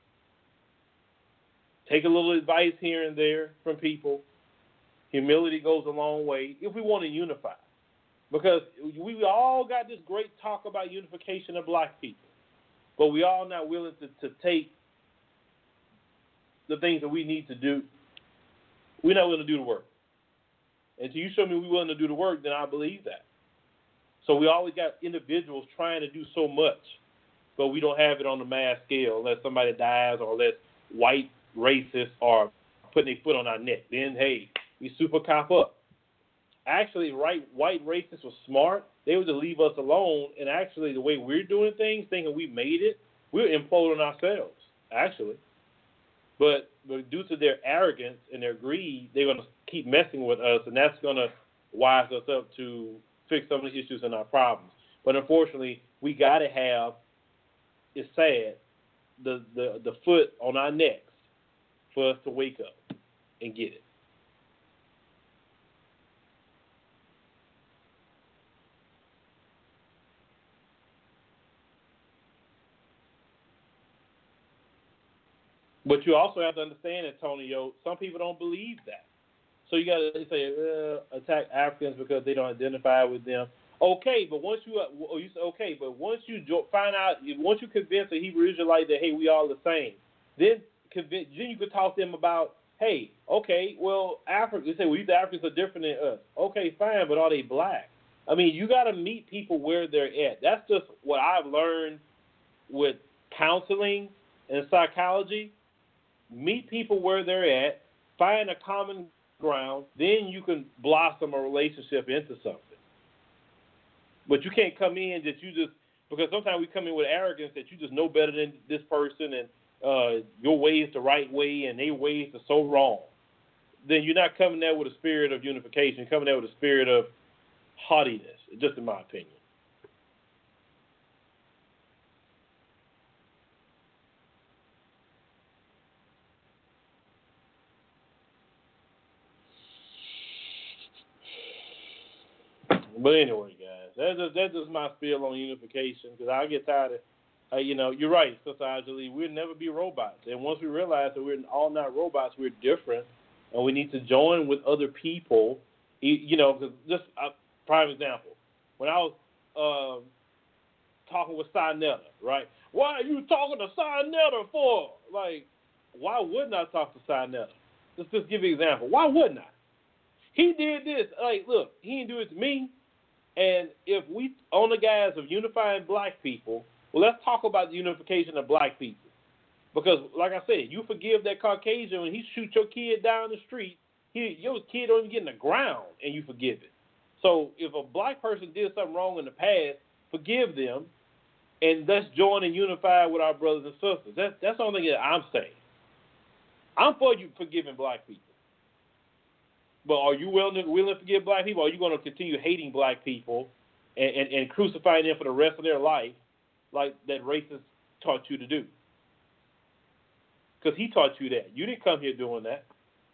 Take a little advice here and there from people. Humility goes a long way if we want to unify. Because we all got this great talk about unification of black people. But we all not willing to, to take the things that we need to do. We're not willing to do the work. Until you show me we're willing to do the work, then I believe that. So we always got individuals trying to do so much, but we don't have it on the mass scale unless somebody dies or unless white racists are putting their foot on our neck. Then, hey, we super cop up. Actually, right, white racists were smart. They would just leave us alone, and actually the way we're doing things, thinking we made it, we're imploding ourselves, actually. But, but due to their arrogance and their greed, they're going to keep messing with us, and that's going to wise us up to fix some of the issues and our problems. But unfortunately, we got to have, it's sad, the, the, the foot on our necks for us to wake up and get it. But you also have to understand, Antonio, some people don't believe that. So you got to say, uh, attack Africans because they don't identify with them. Okay, but once you, uh, you say, okay, but once you jo- find out, once you convince a Hebrew Israelite that, hey, we all the same, then convince, then you could talk to them about, hey, okay, well, Africa, you say, well, you the Africans are different than us. Okay, fine, but are they black? I mean, you got to meet people where they're at. That's just what I've learned with counseling and psychology. Meet people where they're at, find a common ground, then you can blossom a relationship into something. But you can't come in that you just, because sometimes we come in with arrogance that you just know better than this person and uh, your way is the right way and their ways are so wrong. Then you're not coming there with a spirit of unification, you're coming there with a spirit of haughtiness, just in my opinion. But anyway, guys, that's just, that's just my spiel on unification, because I get tired of, uh, you know, you're right, Sister Anjali, we'll never be robots. And once we realize that we're all not robots, we're different, and we need to join with other people, you know, because just a prime example, when I was uh, talking with Sinetta, right? Why are you talking to Sinetta for? Like, why wouldn't I talk to Sinetta? Let's just give you an example. Why wouldn't I? He did this. Like, look, he didn't do it to me. And if we, on the guise of unifying black people, well, let's talk about the unification of black people. Because, like I said, you forgive that Caucasian when he shoots your kid down the street, he, your kid don't even get in the ground, and you forgive it. So if a black person did something wrong in the past, forgive them, and let's join and unify with our brothers and sisters. That's, that's the only thing that I'm saying. I'm for you forgiving black people. But are you willing to, willing to forgive black people, or are you going to continue hating black people and, and, and crucifying them for the rest of their life like that racist taught you to do? Because he taught you that. You didn't come here doing that.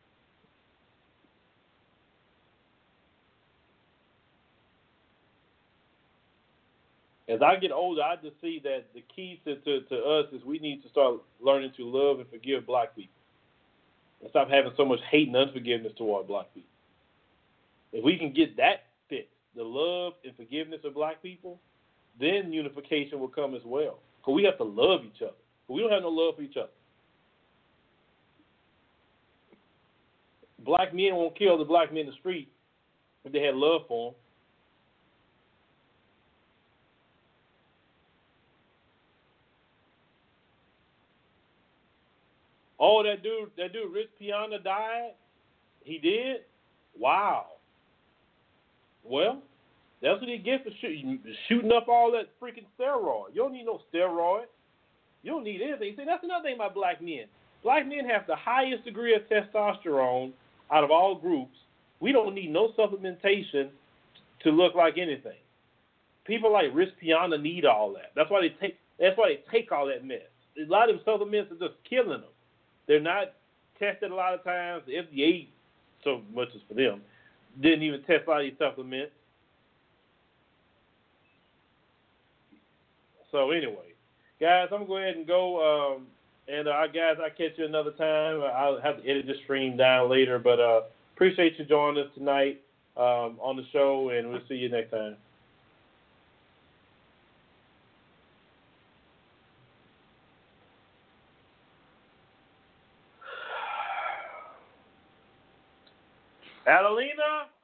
As I get older, I just see that the key to, to, to us is we need to start learning to love and forgive black people. And stop having so much hate and unforgiveness toward black people. If we can get that fixed, the love and forgiveness of black people, then unification will come as well. Because we have to love each other. But we don't have no love for each other. Black men won't kill the black men in the street if they had love for them. Oh, that dude, that dude, Rich Piana died? He did? Wow. Well, that's what he gets for shoot, shooting up all that freaking steroid. You don't need no steroid. You don't need anything. See, that's another thing about black men. Black men have the highest degree of testosterone out of all groups. We don't need no supplementation to look like anything. People like Rich Piana need all that. That's why they take. That's why they take all that mess. A lot of them supplements are just killing them. They're not tested a lot of times. The F D A, so much as for them, didn't even test a lot of these supplements. So anyway, guys, I'm going to go ahead and go. Um, and uh, guys, I'll catch you another time. I'll have to edit this stream down later. But uh, appreciate you joining us tonight um, on the show, and we'll see you next time. Adelina?